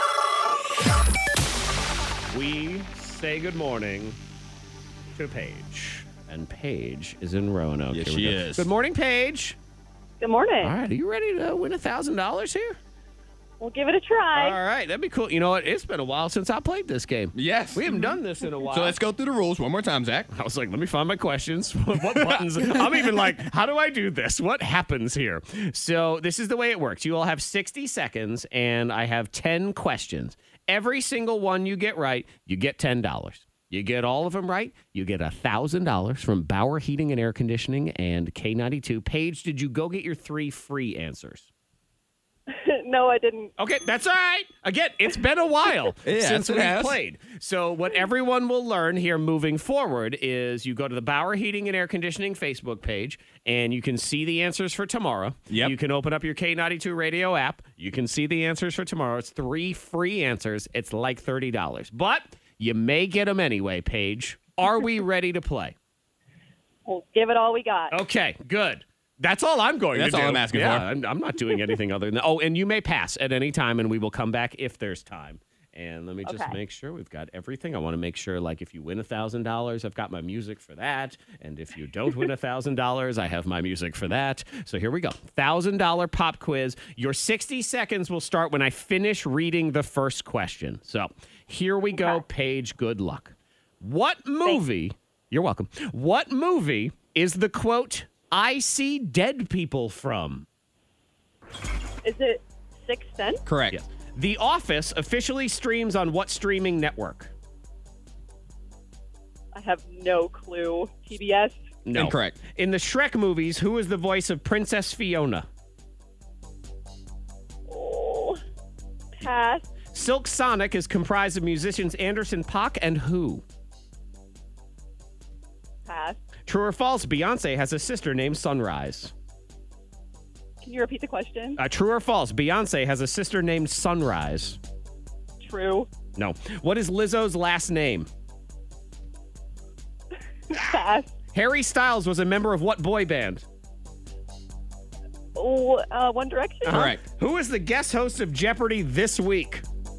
Speaker 1: We say good morning to Paige. And Paige is in Roanoke.
Speaker 3: Yes,
Speaker 1: Here we
Speaker 3: she
Speaker 1: go.
Speaker 3: is.
Speaker 1: Good morning, Paige.
Speaker 6: Good morning.
Speaker 1: All right, are you ready to win $1,000 here?
Speaker 6: We'll give it a try.
Speaker 1: All right, that'd be cool. You know what? It's been a while since I played this game.
Speaker 3: Yes.
Speaker 1: We haven't done this in a while.
Speaker 3: So let's go through the rules one more time, Zach.
Speaker 1: I was like, let me find my questions. What buttons? I'm even like, how do I do this? What happens here? So this is the way it works. You all have 60 seconds, and I have 10 questions. Every single one you get right, you get $10. You get all of them right, you get $1,000 from Bauer Heating and Air Conditioning and K92. Paige, did you go get your 3 free answers?
Speaker 6: No, I didn't.
Speaker 1: Okay, that's all right. Again, it's been a while
Speaker 3: Yeah,
Speaker 1: since
Speaker 3: it
Speaker 1: we've
Speaker 3: has.
Speaker 1: played. So what everyone will learn here moving forward is you go to the Bauer Heating and Air Conditioning Facebook page, and you can see the answers for tomorrow.
Speaker 3: Yep.
Speaker 1: You can open up your K92 radio app. You can see the answers for tomorrow. It's 3 free answers. It's like $30. But you may get them anyway, Paige. Are we ready to play?
Speaker 6: We'll give it all we got.
Speaker 1: Okay, good. That's all I'm going
Speaker 3: That's
Speaker 1: to do.
Speaker 3: all I'm asking
Speaker 1: yeah,
Speaker 3: for.
Speaker 1: I'm not doing anything other than that. Oh, and you may pass at any time, and we will come back if there's time. And let me just
Speaker 6: Okay.
Speaker 1: make sure we've got everything. I want to make sure, like, if you win $1,000, I've got my music for that. And if you don't win $1,000, I have my music for that. So here we go. $1,000 pop quiz. Your 60 seconds will start when I finish reading the first question. So here we go, Paige. Good luck. What movie? You're welcome. What movie is the quote, "I see dead people" from?
Speaker 6: Is it Sixth Sense?
Speaker 3: Correct.
Speaker 1: Yes. The Office officially streams on what streaming network?
Speaker 6: I have no clue. TBS?
Speaker 1: No.
Speaker 3: Incorrect.
Speaker 1: In the Shrek movies, who is the voice of Princess Fiona?
Speaker 6: Oh, pass.
Speaker 1: Silk Sonic is comprised of musicians Anderson .Paak and who?
Speaker 6: Pass.
Speaker 1: True or false, Beyonce has a sister named Sunrise.
Speaker 6: Can you repeat the question?
Speaker 1: True or false, Beyonce has a sister named Sunrise.
Speaker 6: True.
Speaker 1: No. What is Lizzo's last name?
Speaker 6: Pass.
Speaker 1: Harry Styles was a member of what boy band?
Speaker 6: Oh, One Direction?
Speaker 3: Correct.
Speaker 1: Who is the guest host of Jeopardy this week?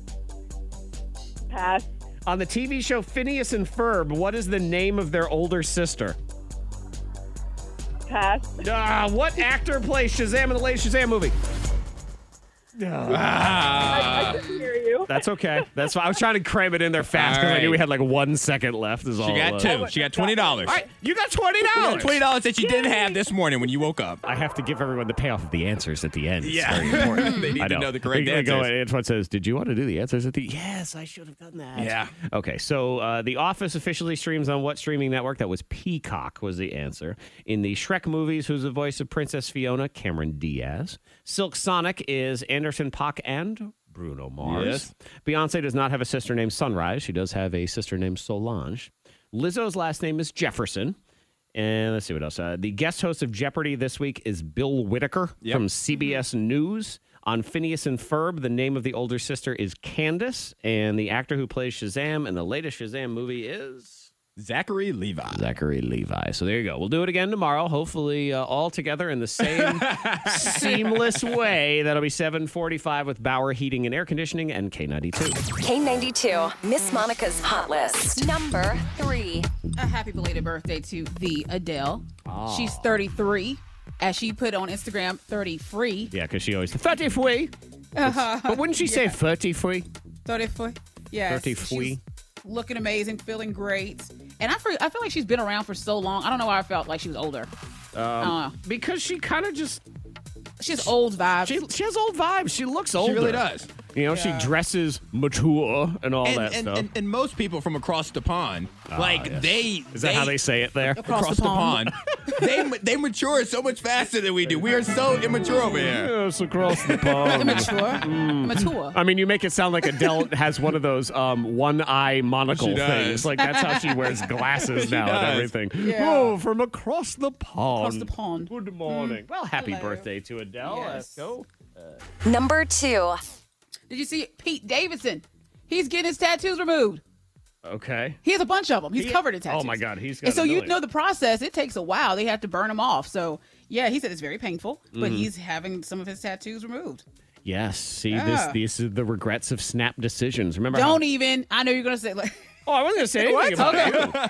Speaker 6: Pass.
Speaker 1: On the TV show Phineas and Ferb, what is the name of their older sister?
Speaker 6: Pass.
Speaker 1: What actor plays Shazam in the latest Shazam movie?
Speaker 6: I couldn't hear you.
Speaker 1: That's okay. That's why I was trying to cram it in there fast because I knew we had like 1 second left. Is all.
Speaker 3: She got two. She got $20. All
Speaker 1: right, you got $20.
Speaker 3: $20 that you didn't have this morning when you woke up.
Speaker 1: I have to give everyone the payoff of the answers at the end. It's
Speaker 3: Yeah.
Speaker 1: very important.
Speaker 3: They need to know the correct
Speaker 1: They're gonna
Speaker 3: answers.
Speaker 1: Antoine says, "Did you want to do the answers at the?" Yes, I should have done that.
Speaker 3: Yeah.
Speaker 1: Okay, so The Office officially streams on what streaming network? That was Peacock. Was the answer. In the Shrek movies, who's the voice of Princess Fiona? Cameron Diaz. Silk Sonic is Anderson .Paak and Bruno Mars.
Speaker 3: Yes.
Speaker 1: Beyonce does not have a sister named Sunrise. She does have a sister named Solange. Lizzo's last name is Jefferson. And let's see what else. The guest host of Jeopardy this week is Bill Whitaker from CBS News. On Phineas and Ferb, the name of the older sister is Candace. And the actor who plays Shazam in the latest Shazam movie is...
Speaker 3: Zachary Levi.
Speaker 1: Zachary Levi. So there you go. We'll do it again tomorrow, hopefully all together in the same seamless way. That'll be 7:45 with Bauer Heating and Air Conditioning and K92.
Speaker 7: K92, Miss Monica's Hot List. Number 3.
Speaker 4: A happy belated birthday to the Adele.
Speaker 1: Oh.
Speaker 4: She's 33. As she put on Instagram, 33.
Speaker 1: Yeah, because she always 33. But wouldn't she say 33?
Speaker 4: 33. Yes.
Speaker 1: 33.
Speaker 4: She's looking amazing, feeling great. And I feel like she's been around for so long. I don't know why I felt like she was older. I don't know.
Speaker 1: Because she kind of just...
Speaker 4: She has old vibes.
Speaker 1: She has old vibes. She looks older.
Speaker 3: She really does.
Speaker 1: You know, she dresses mature and all that stuff.
Speaker 3: And most people from across the pond,
Speaker 1: Is that how they say it there?
Speaker 3: Across the pond. they mature so much faster than we do. We are so immature over here.
Speaker 1: Yes, across the pond.
Speaker 4: Immature.
Speaker 1: I mean, you make it sound like Adele has one of those one-eye monocle
Speaker 3: She does.
Speaker 1: things. Like, that's how she wears glasses now and
Speaker 3: does.
Speaker 1: everything.
Speaker 4: Yeah.
Speaker 1: Oh, from across the pond.
Speaker 4: Across the pond.
Speaker 1: Good morning. Well, happy
Speaker 4: Hello.
Speaker 1: birthday to Adele.
Speaker 4: Yes.
Speaker 1: Let's go.
Speaker 7: Number 2.
Speaker 4: Did you see Pete Davidson? He's getting his tattoos removed.
Speaker 1: Okay.
Speaker 4: He has a bunch of them. He's covered in tattoos.
Speaker 1: Oh, my God. He's got
Speaker 4: And so
Speaker 1: a
Speaker 4: you
Speaker 1: million.
Speaker 4: know the process. It takes a while. They have to burn them off. So, yeah, he said it's very painful, but he's having some of his tattoos removed.
Speaker 1: Yes. See,
Speaker 4: Yeah.
Speaker 1: these are the regrets of snap decisions. Remember
Speaker 4: Don't even. I know you're going to say, like,
Speaker 1: Oh, I wasn't going to say anything about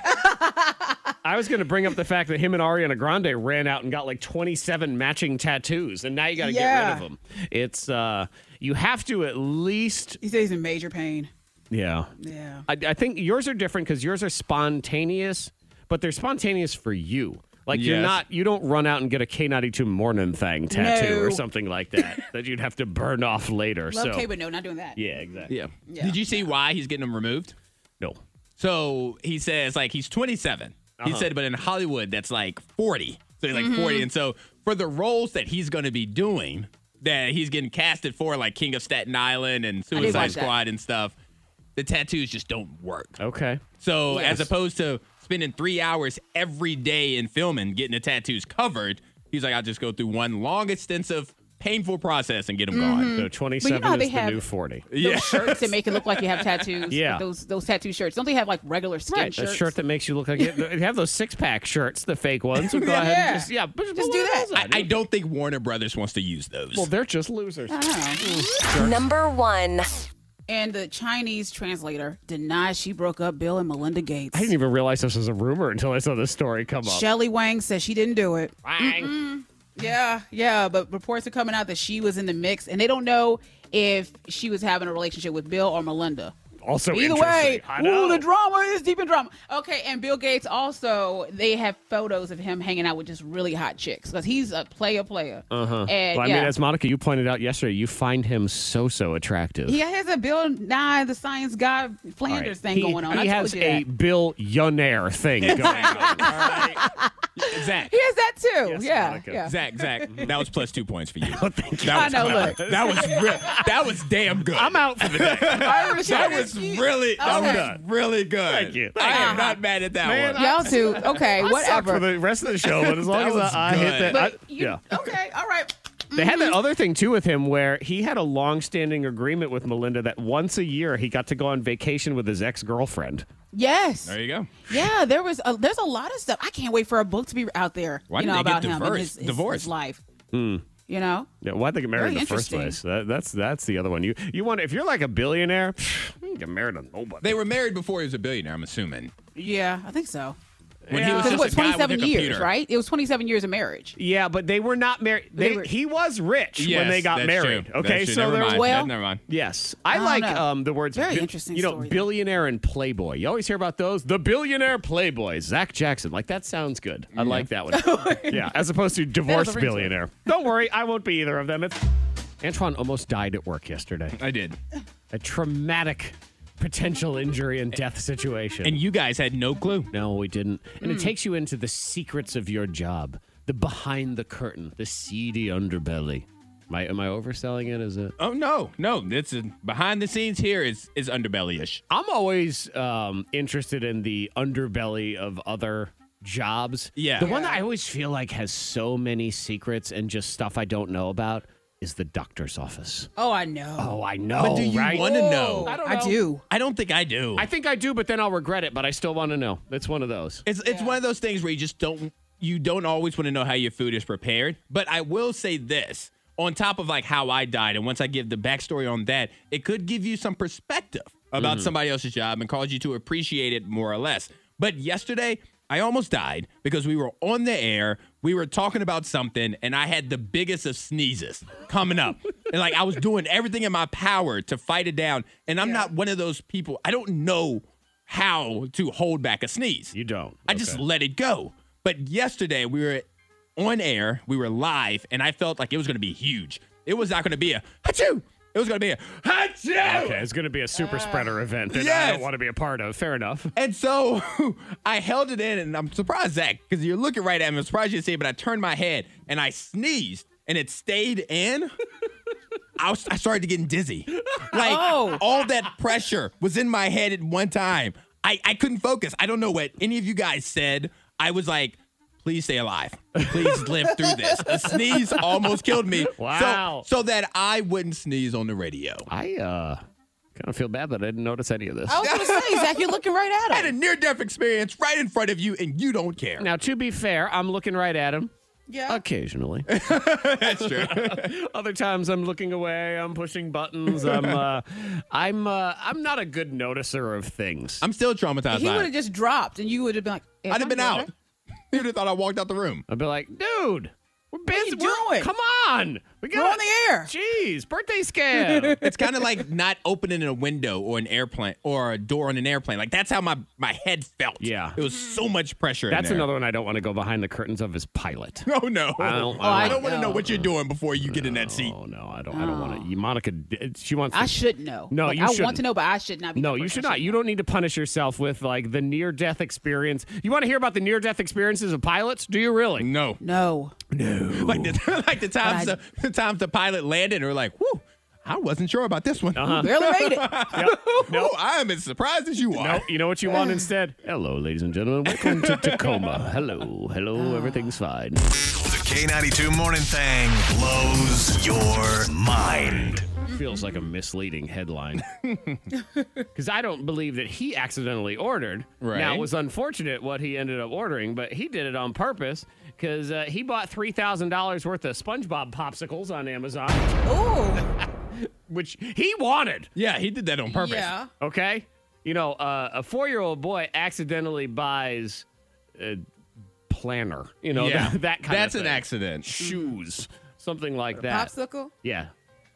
Speaker 1: you. I was going to bring up the fact that him and Ariana Grande ran out and got like 27 matching tattoos, and now you got to get rid of them. It's, you have to at least...
Speaker 4: he said he's in major pain.
Speaker 1: Yeah.
Speaker 4: Yeah.
Speaker 1: I think yours are different because yours are spontaneous, but they're spontaneous for you. Like you don't run out and get a K92 morning thing tattoo or something like that that you'd have to burn off later.
Speaker 4: Love
Speaker 1: so
Speaker 4: K, but no, not doing that.
Speaker 1: yeah, exactly.
Speaker 3: Yeah.
Speaker 4: Yeah.
Speaker 3: Did you see why he's getting them removed?
Speaker 1: No.
Speaker 3: So he says, like, he's 27. He said, but in Hollywood, that's like 40. So he's like 40. And so for the roles that he's going to be doing, that he's getting casted for, like King of Staten Island and Suicide
Speaker 4: watch that.
Speaker 3: Squad and stuff, the tattoos just don't work.
Speaker 1: Okay.
Speaker 3: So
Speaker 4: Yes.
Speaker 3: as opposed to spending 3 hours every day in filming, getting the tattoos covered, he's like, I'll just go through one long, extensive, painful process and get them gone.
Speaker 1: So 27
Speaker 4: how they
Speaker 1: is the
Speaker 4: have-
Speaker 1: new 40.
Speaker 4: Those shirts that make it look like you have tattoos.
Speaker 1: Yeah.
Speaker 4: Those tattoo shirts. Don't they have like regular skin
Speaker 1: Right,
Speaker 4: shirts?
Speaker 1: a shirt that makes you look like you have those 6-pack shirts, the fake ones. So go ahead and just
Speaker 4: Just do that.
Speaker 3: I don't think Warner Brothers wants to use those.
Speaker 1: Well, they're just losers.
Speaker 7: Number 1.
Speaker 4: And the Chinese translator denies she broke up Bill and Melinda Gates.
Speaker 1: I didn't even realize this was a rumor until I saw this story come up.
Speaker 4: Shelley Wang says she didn't do it.
Speaker 1: Wang.
Speaker 4: Yeah, but reports are coming out that she was in the mix, and they don't know if she was having a relationship with Bill or Melinda.
Speaker 1: Also
Speaker 4: Either way,
Speaker 1: interesting. I know.
Speaker 4: the drama is deep in drama. Okay, and Bill Gates also, they have photos of him hanging out with just really hot chicks because he's a player.
Speaker 1: Uh-huh.
Speaker 4: And
Speaker 1: Well, I mean, as Monica, you pointed out yesterday, you find him so attractive.
Speaker 4: he has a Bill Nye, the science guy, Flanders thing going on.
Speaker 1: He
Speaker 4: I
Speaker 1: has
Speaker 4: told you
Speaker 1: a
Speaker 4: that.
Speaker 1: billionaire thing going on.
Speaker 3: Zach.
Speaker 4: He has that too.
Speaker 1: Yes,
Speaker 4: yeah,
Speaker 1: Monica.
Speaker 4: yeah.
Speaker 3: Zach, that was plus 2 points for you.
Speaker 1: Thank you.
Speaker 4: I know. Look,
Speaker 3: That was damn good.
Speaker 1: I'm out for the day.
Speaker 3: That was really,
Speaker 4: Okay.
Speaker 3: really good.
Speaker 1: Thank you.
Speaker 3: I am not mad at that
Speaker 1: Man,
Speaker 3: one.
Speaker 4: y'all too. Okay,
Speaker 1: I suck
Speaker 4: whatever.
Speaker 1: for the rest of the show, but as long
Speaker 3: That
Speaker 1: as
Speaker 3: was
Speaker 1: I hit
Speaker 3: good.
Speaker 1: that.
Speaker 4: But
Speaker 1: Yeah.
Speaker 4: Okay, all right.
Speaker 1: They had that other thing, too, with him where he had a long-standing agreement with Melinda that once a year he got to go on vacation with his ex-girlfriend.
Speaker 4: Yes.
Speaker 3: There you go.
Speaker 4: Yeah, there's a lot of stuff. I can't wait for a book to be out there.
Speaker 3: Why
Speaker 4: you
Speaker 3: did
Speaker 4: know,
Speaker 3: they get
Speaker 4: about him and
Speaker 3: divorced?
Speaker 4: his
Speaker 3: Divorced?
Speaker 4: life.
Speaker 1: Hmm.
Speaker 4: You know?
Speaker 1: Yeah, why'd they get married
Speaker 4: Very
Speaker 1: in the first
Speaker 4: interesting.
Speaker 1: place? That's the other one. You want if you're like a billionaire, you can get married to nobody.
Speaker 3: They were married before he was a billionaire, I'm assuming.
Speaker 4: Yeah, I think so.
Speaker 3: When he was
Speaker 4: Because
Speaker 3: just a guy with a
Speaker 4: 27 years,
Speaker 3: computer.
Speaker 4: right? It was 27 years of marriage.
Speaker 1: Yeah, but they were not married. He was rich when they got
Speaker 3: that's
Speaker 1: married.
Speaker 3: true.
Speaker 1: Okay,
Speaker 3: That's true.
Speaker 1: so
Speaker 3: never
Speaker 1: there was
Speaker 3: mind.
Speaker 4: well-
Speaker 3: Never mind.
Speaker 1: yes. I
Speaker 4: I don't
Speaker 1: like
Speaker 4: know.
Speaker 1: the words.
Speaker 4: Very interesting story, though.
Speaker 1: Billionaire and playboy. You always hear about those. The billionaire playboy, Zach Jackson. Like that sounds good. I like that one. Yeah, as opposed to divorced
Speaker 4: ring to it.
Speaker 1: billionaire. Don't worry, I won't be either of them. Antoine almost died at work yesterday.
Speaker 3: I did.
Speaker 1: A traumatic potential injury and death situation.
Speaker 3: And you guys had no clue.
Speaker 1: No, we didn't. And it takes you into the secrets of your job, the behind the curtain, the seedy underbelly. Am I overselling it? Is it?
Speaker 3: Oh, no. It's behind the scenes here is underbelly-ish.
Speaker 1: I'm always interested in the underbelly of other jobs.
Speaker 3: Yeah.
Speaker 1: The one that I always feel like has so many secrets and just stuff I don't know about is the doctor's office.
Speaker 4: Oh, I know.
Speaker 1: Oh, I know.
Speaker 3: But do you
Speaker 1: right?
Speaker 3: want to know?
Speaker 1: I don't know.
Speaker 4: I do.
Speaker 3: I don't think I do.
Speaker 1: I think I do, but then I'll regret it, but I still want to know. It's one of those.
Speaker 3: It's one of those things where you don't always want to know how your food is prepared. But I will say this, on top of like how I died, and once I give the backstory on that, it could give you some perspective about somebody else's job and cause you to appreciate it more or less. But yesterday, I almost died because we were on the air. We were talking about something, and I had the biggest of sneezes coming up. And like I was doing everything in my power to fight it down. And I'm not one of those people. I don't know how to hold back a sneeze.
Speaker 1: You don't.
Speaker 3: I just let it go. But yesterday we were on air, we were live, and I felt like it was going to be huge. It was not going to be a achoo. It was going to be a achoo.
Speaker 1: Okay, it's going to be a super spreader event that I
Speaker 3: yes.
Speaker 1: don't want to be a part of. Fair enough.
Speaker 3: And so I held it in, and I'm surprised, Zach, because you're looking right at me. I'm surprised you didn't see it, but I turned my head, and I sneezed, and it stayed in. I started getting dizzy. Like, all that pressure was in my head at one time. I couldn't focus. I don't know what any of you guys said. I was like, please stay alive. Please live through this. The sneeze almost killed me.
Speaker 1: Wow.
Speaker 3: So that I wouldn't sneeze on the radio.
Speaker 1: I kind of feel bad that I didn't notice any of this.
Speaker 4: I was going to say, Zach, you're looking right at
Speaker 3: I had a
Speaker 4: him.
Speaker 3: near-death experience right in front of you, and you don't care.
Speaker 1: Now, to be fair, I'm looking right at him.
Speaker 4: Yeah.
Speaker 1: Occasionally.
Speaker 3: That's true.
Speaker 1: Other times I'm looking away. I'm pushing buttons. I'm not a good noticer of things.
Speaker 3: I'm still traumatized
Speaker 4: He
Speaker 3: by
Speaker 4: would
Speaker 3: it.
Speaker 4: have just dropped, and you would have been like,
Speaker 3: I'd have been out. He would have thought I walked out the room.
Speaker 1: I'd be like, dude, we're busy.
Speaker 4: you doing?
Speaker 1: Come on.
Speaker 4: We're on the air.
Speaker 1: Jeez, birthday scam.
Speaker 3: It's kind of like not opening a window or an airplane or a door on an airplane. Like that's how my head felt.
Speaker 1: Yeah.
Speaker 3: It was so much pressure.
Speaker 1: That's
Speaker 3: in there.
Speaker 1: another one I don't want to go behind the curtains of is pilot.
Speaker 3: Oh no.
Speaker 1: I
Speaker 3: don't want to know what you're doing before you get in that seat.
Speaker 1: Oh no, I don't want to. Monica, she wants.
Speaker 4: I shouldn't know.
Speaker 1: No,
Speaker 4: Like,
Speaker 1: you
Speaker 4: I
Speaker 1: shouldn't.
Speaker 4: want to know, but I should not be.
Speaker 1: No,
Speaker 4: that
Speaker 1: you
Speaker 4: person.
Speaker 1: should
Speaker 4: I
Speaker 1: not. You don't need to punish yourself with like the near-death experience. You want to hear about the near-death experiences of pilots? Do you really?
Speaker 3: No.
Speaker 4: No.
Speaker 3: Like the times the times the pilot landed and we're like, whew, I wasn't sure about this one.
Speaker 4: Barely made it.
Speaker 3: No, I am as surprised as you are.
Speaker 1: No, you know what you want instead? Hello, ladies and gentlemen. Welcome to Tacoma. Hello, everything's fine.
Speaker 2: The K92 Morning Thing blows your mind.
Speaker 1: Feels like a misleading headline. Because I don't believe that he accidentally ordered.
Speaker 3: Right.
Speaker 1: Now, it was unfortunate what he ended up ordering, but he did it on purpose because he bought $3,000 worth of SpongeBob popsicles on Amazon,
Speaker 4: Ooh.
Speaker 1: which he wanted.
Speaker 3: Yeah, he did that on purpose.
Speaker 4: Yeah.
Speaker 1: Okay? You know, a 4-year-old boy accidentally buys a planner. You know,
Speaker 3: Yeah.
Speaker 1: that kind
Speaker 3: That's
Speaker 1: of
Speaker 3: an
Speaker 1: thing.
Speaker 3: accident.
Speaker 1: Shoes. Something like that.
Speaker 4: Popsicle?
Speaker 1: Yeah.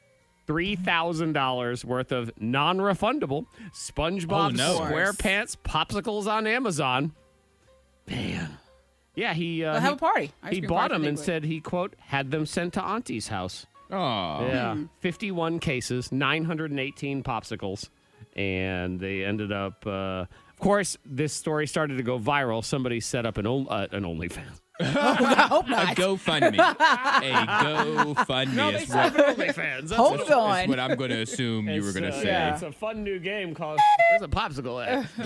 Speaker 1: $3,000 worth of non-refundable SpongeBob
Speaker 3: Oh, no.
Speaker 1: SquarePants popsicles on Amazon. Man. Yeah, he
Speaker 4: Well, have a party. Ice
Speaker 1: he
Speaker 4: cream
Speaker 1: bought
Speaker 4: party
Speaker 1: them
Speaker 4: for
Speaker 1: and
Speaker 4: Nick.
Speaker 1: said he, quote, had them sent to Auntie's house.
Speaker 3: Oh.
Speaker 1: Yeah. 51 cases, 918 popsicles. And they ended up, of course, this story started to go viral. Somebody set up an OnlyFans.
Speaker 4: I hope
Speaker 3: A
Speaker 4: not.
Speaker 3: GoFundMe. A GoFundMe
Speaker 1: No, they
Speaker 3: is
Speaker 1: set
Speaker 3: what,
Speaker 1: up an OnlyFans. That's
Speaker 4: Hold
Speaker 1: what-
Speaker 4: on.
Speaker 3: is what I'm going to assume you were going to
Speaker 1: It's,
Speaker 3: say.
Speaker 1: yeah, it's a fun new game called Where's a Popsicle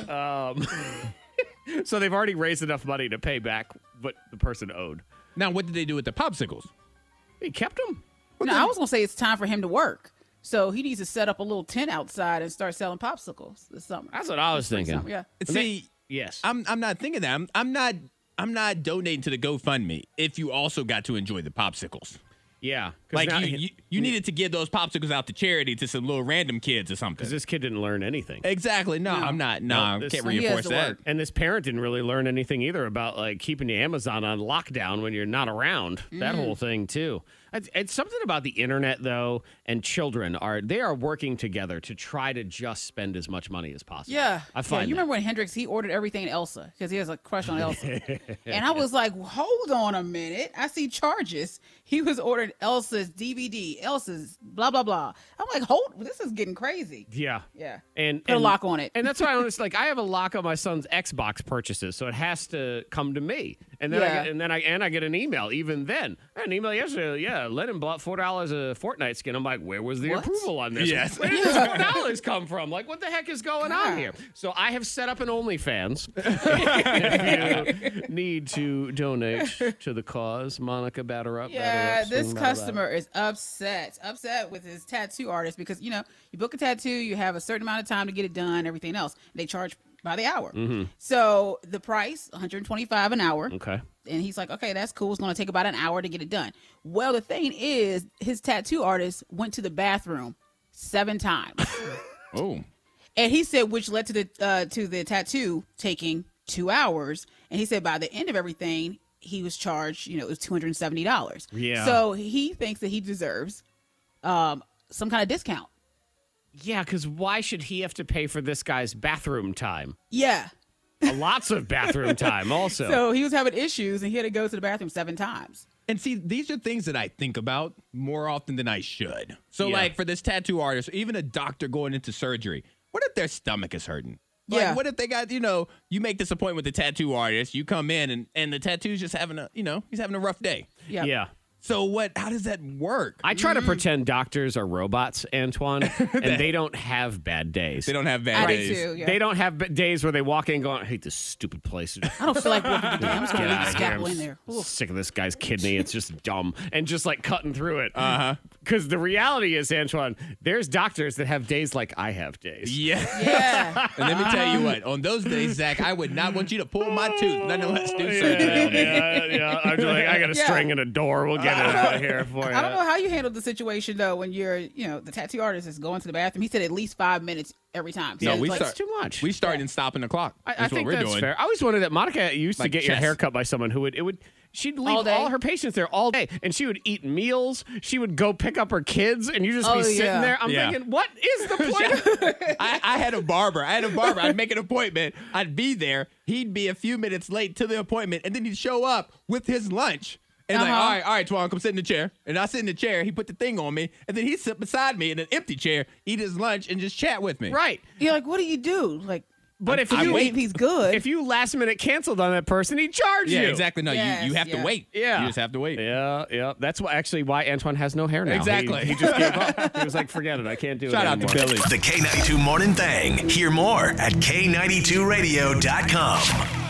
Speaker 1: at? So they've already raised enough money to pay back what the person owed.
Speaker 3: Now, what did they do with the popsicles?
Speaker 1: He kept them.
Speaker 4: No, I was going to say it's time for him to work. So he needs to set up a little tent outside and start selling popsicles this summer.
Speaker 1: That's what I was thinking.
Speaker 4: Summer, yeah.
Speaker 3: See,
Speaker 1: Yes.
Speaker 3: I'm not thinking that. I'm not donating to the GoFundMe if you also got to enjoy the popsicles.
Speaker 1: Yeah,
Speaker 3: Like
Speaker 1: now-
Speaker 3: you needed to give those popsicles out to charity to some little random kids or something.
Speaker 1: Because this kid didn't learn anything.
Speaker 3: Exactly. No, I'm not. No, I
Speaker 1: this-
Speaker 3: can't
Speaker 4: he has
Speaker 3: reinforce
Speaker 4: to
Speaker 3: that.
Speaker 4: work.
Speaker 1: And this parent didn't really learn anything either about like keeping the Amazon on lockdown when you're not around. That whole thing too. It's something about the internet though, and children are working together to try to just spend as much money as possible.
Speaker 4: Yeah.
Speaker 1: I find.
Speaker 4: You remember when Hendrix, he ordered everything in Elsa because he has a crush on Elsa. And I was like, hold on a minute. I see charges. He was ordered Elsa's DVD, Elsa's blah, blah, blah. I'm like, this is getting crazy.
Speaker 1: Yeah.
Speaker 4: Yeah.
Speaker 1: And
Speaker 4: Put a lock on it.
Speaker 1: And that's why I was like, I have a lock on my son's Xbox purchases, so it has to come to me. And then I get an email. Even then, I had an email yesterday. Yeah, Lennon bought $4 a Fortnite skin. I'm like, where was the approval on this?
Speaker 3: Yes.
Speaker 1: Where did this $4 come from? Like, what the heck is going on here? So I have set up an OnlyFans. If you need to donate to the cause, Monica, batter up.
Speaker 4: Yeah, this customer is upset with his tattoo artist because, you book a tattoo, you have a certain amount of time to get it done, everything else. They charge by the hour. So the price, $125 an hour.
Speaker 1: Okay.
Speaker 4: And he's like, okay, that's cool. It's going to take about an hour to get it done. Well, the thing is, his tattoo artist went to the bathroom 7 times.
Speaker 3: Oh.
Speaker 4: And he said, which led to the tattoo taking 2 hours. And he said by the end of everything, he was charged, it was $270.
Speaker 1: Yeah.
Speaker 4: So he thinks that he deserves some kind of discount.
Speaker 1: Yeah, because why should he have to pay for this guy's bathroom time?
Speaker 4: Yeah.
Speaker 1: Lots of bathroom time also.
Speaker 4: So he was having issues and he had to go to the bathroom 7 times.
Speaker 3: And see, these are things that I think about more often than I should. So,
Speaker 1: Yeah.
Speaker 3: like, for this tattoo artist, or even a doctor going into surgery, what if their stomach is hurting? Like,
Speaker 4: Yeah.
Speaker 3: what if they got, you make this appointment with the tattoo artist, you come in, and the tattoo's just having he's having a rough day.
Speaker 4: Yeah.
Speaker 1: Yeah.
Speaker 3: So how does that work?
Speaker 1: I try to pretend doctors are robots, Antoine, and they don't have bad days.
Speaker 3: They don't have bad
Speaker 4: I
Speaker 3: days.
Speaker 4: do too. Yeah.
Speaker 1: They don't have days where they walk in going, I hate this stupid place.
Speaker 4: I don't feel like working today. I'm just going
Speaker 1: Get
Speaker 4: to leave
Speaker 1: out
Speaker 4: the
Speaker 1: of here.
Speaker 4: scalpel
Speaker 1: I'm
Speaker 4: in there. Oof.
Speaker 1: sick of this guy's kidney. It's just dumb. And just like cutting through it. Because the reality is, Antoine, there's doctors that have days like I have days.
Speaker 3: Yeah.
Speaker 4: Yeah.
Speaker 3: And let me tell you what, on those days, Zach, I would not want you to pull my tooth. None of us do surgery on me.
Speaker 1: Yeah. I'm just like, I got a string and a door. We'll get it out of here for you.
Speaker 4: I don't know how you handled the situation though when you're, the tattoo artist is going to the bathroom. He said at least 5 minutes every time. So
Speaker 3: No,
Speaker 4: it's
Speaker 3: we
Speaker 4: like,
Speaker 3: start
Speaker 1: It's too much.
Speaker 3: We start and stop in the clock.
Speaker 1: I
Speaker 3: That's
Speaker 1: think
Speaker 3: what we're
Speaker 1: that's
Speaker 3: doing.
Speaker 1: fair. I always wondered that Monica used to
Speaker 3: Like
Speaker 1: get your
Speaker 3: chess.
Speaker 1: hair cut by someone who she'd leave
Speaker 4: All day?
Speaker 1: all her patients there all day, and she would eat meals. She would go pick up her kids, and you just
Speaker 4: Oh,
Speaker 1: be sitting
Speaker 4: yeah.
Speaker 1: there. I'm
Speaker 3: Yeah.
Speaker 1: thinking, what is the point?
Speaker 3: I had a barber. I'd make an appointment. I'd be there. He'd be a few minutes late to the appointment, and then he'd show up with his lunch. And like, all right, Twan, come sit in the chair. And I sit in the chair. He put the thing on me, and then he'd sit beside me in an empty chair, eat his lunch, and just chat with me.
Speaker 1: Right.
Speaker 4: You're like, what do you do? Like,
Speaker 1: But if
Speaker 4: I
Speaker 1: you
Speaker 4: wait, he's good.
Speaker 1: if you last minute canceled on that person, he'd charge
Speaker 3: Yeah,
Speaker 1: you.
Speaker 3: exactly. No,
Speaker 4: Yes,
Speaker 3: you have to
Speaker 4: yeah.
Speaker 3: wait.
Speaker 1: Yeah.
Speaker 3: You just have to wait.
Speaker 1: Yeah. That's why Antoine has no hair now.
Speaker 3: Exactly.
Speaker 1: He just gave up. He was like, forget it. I can't do
Speaker 3: Shout
Speaker 1: it
Speaker 3: out to
Speaker 1: anymore.
Speaker 3: Billy.
Speaker 2: The K92 Morning Thang. Hear more at K92Radio.com.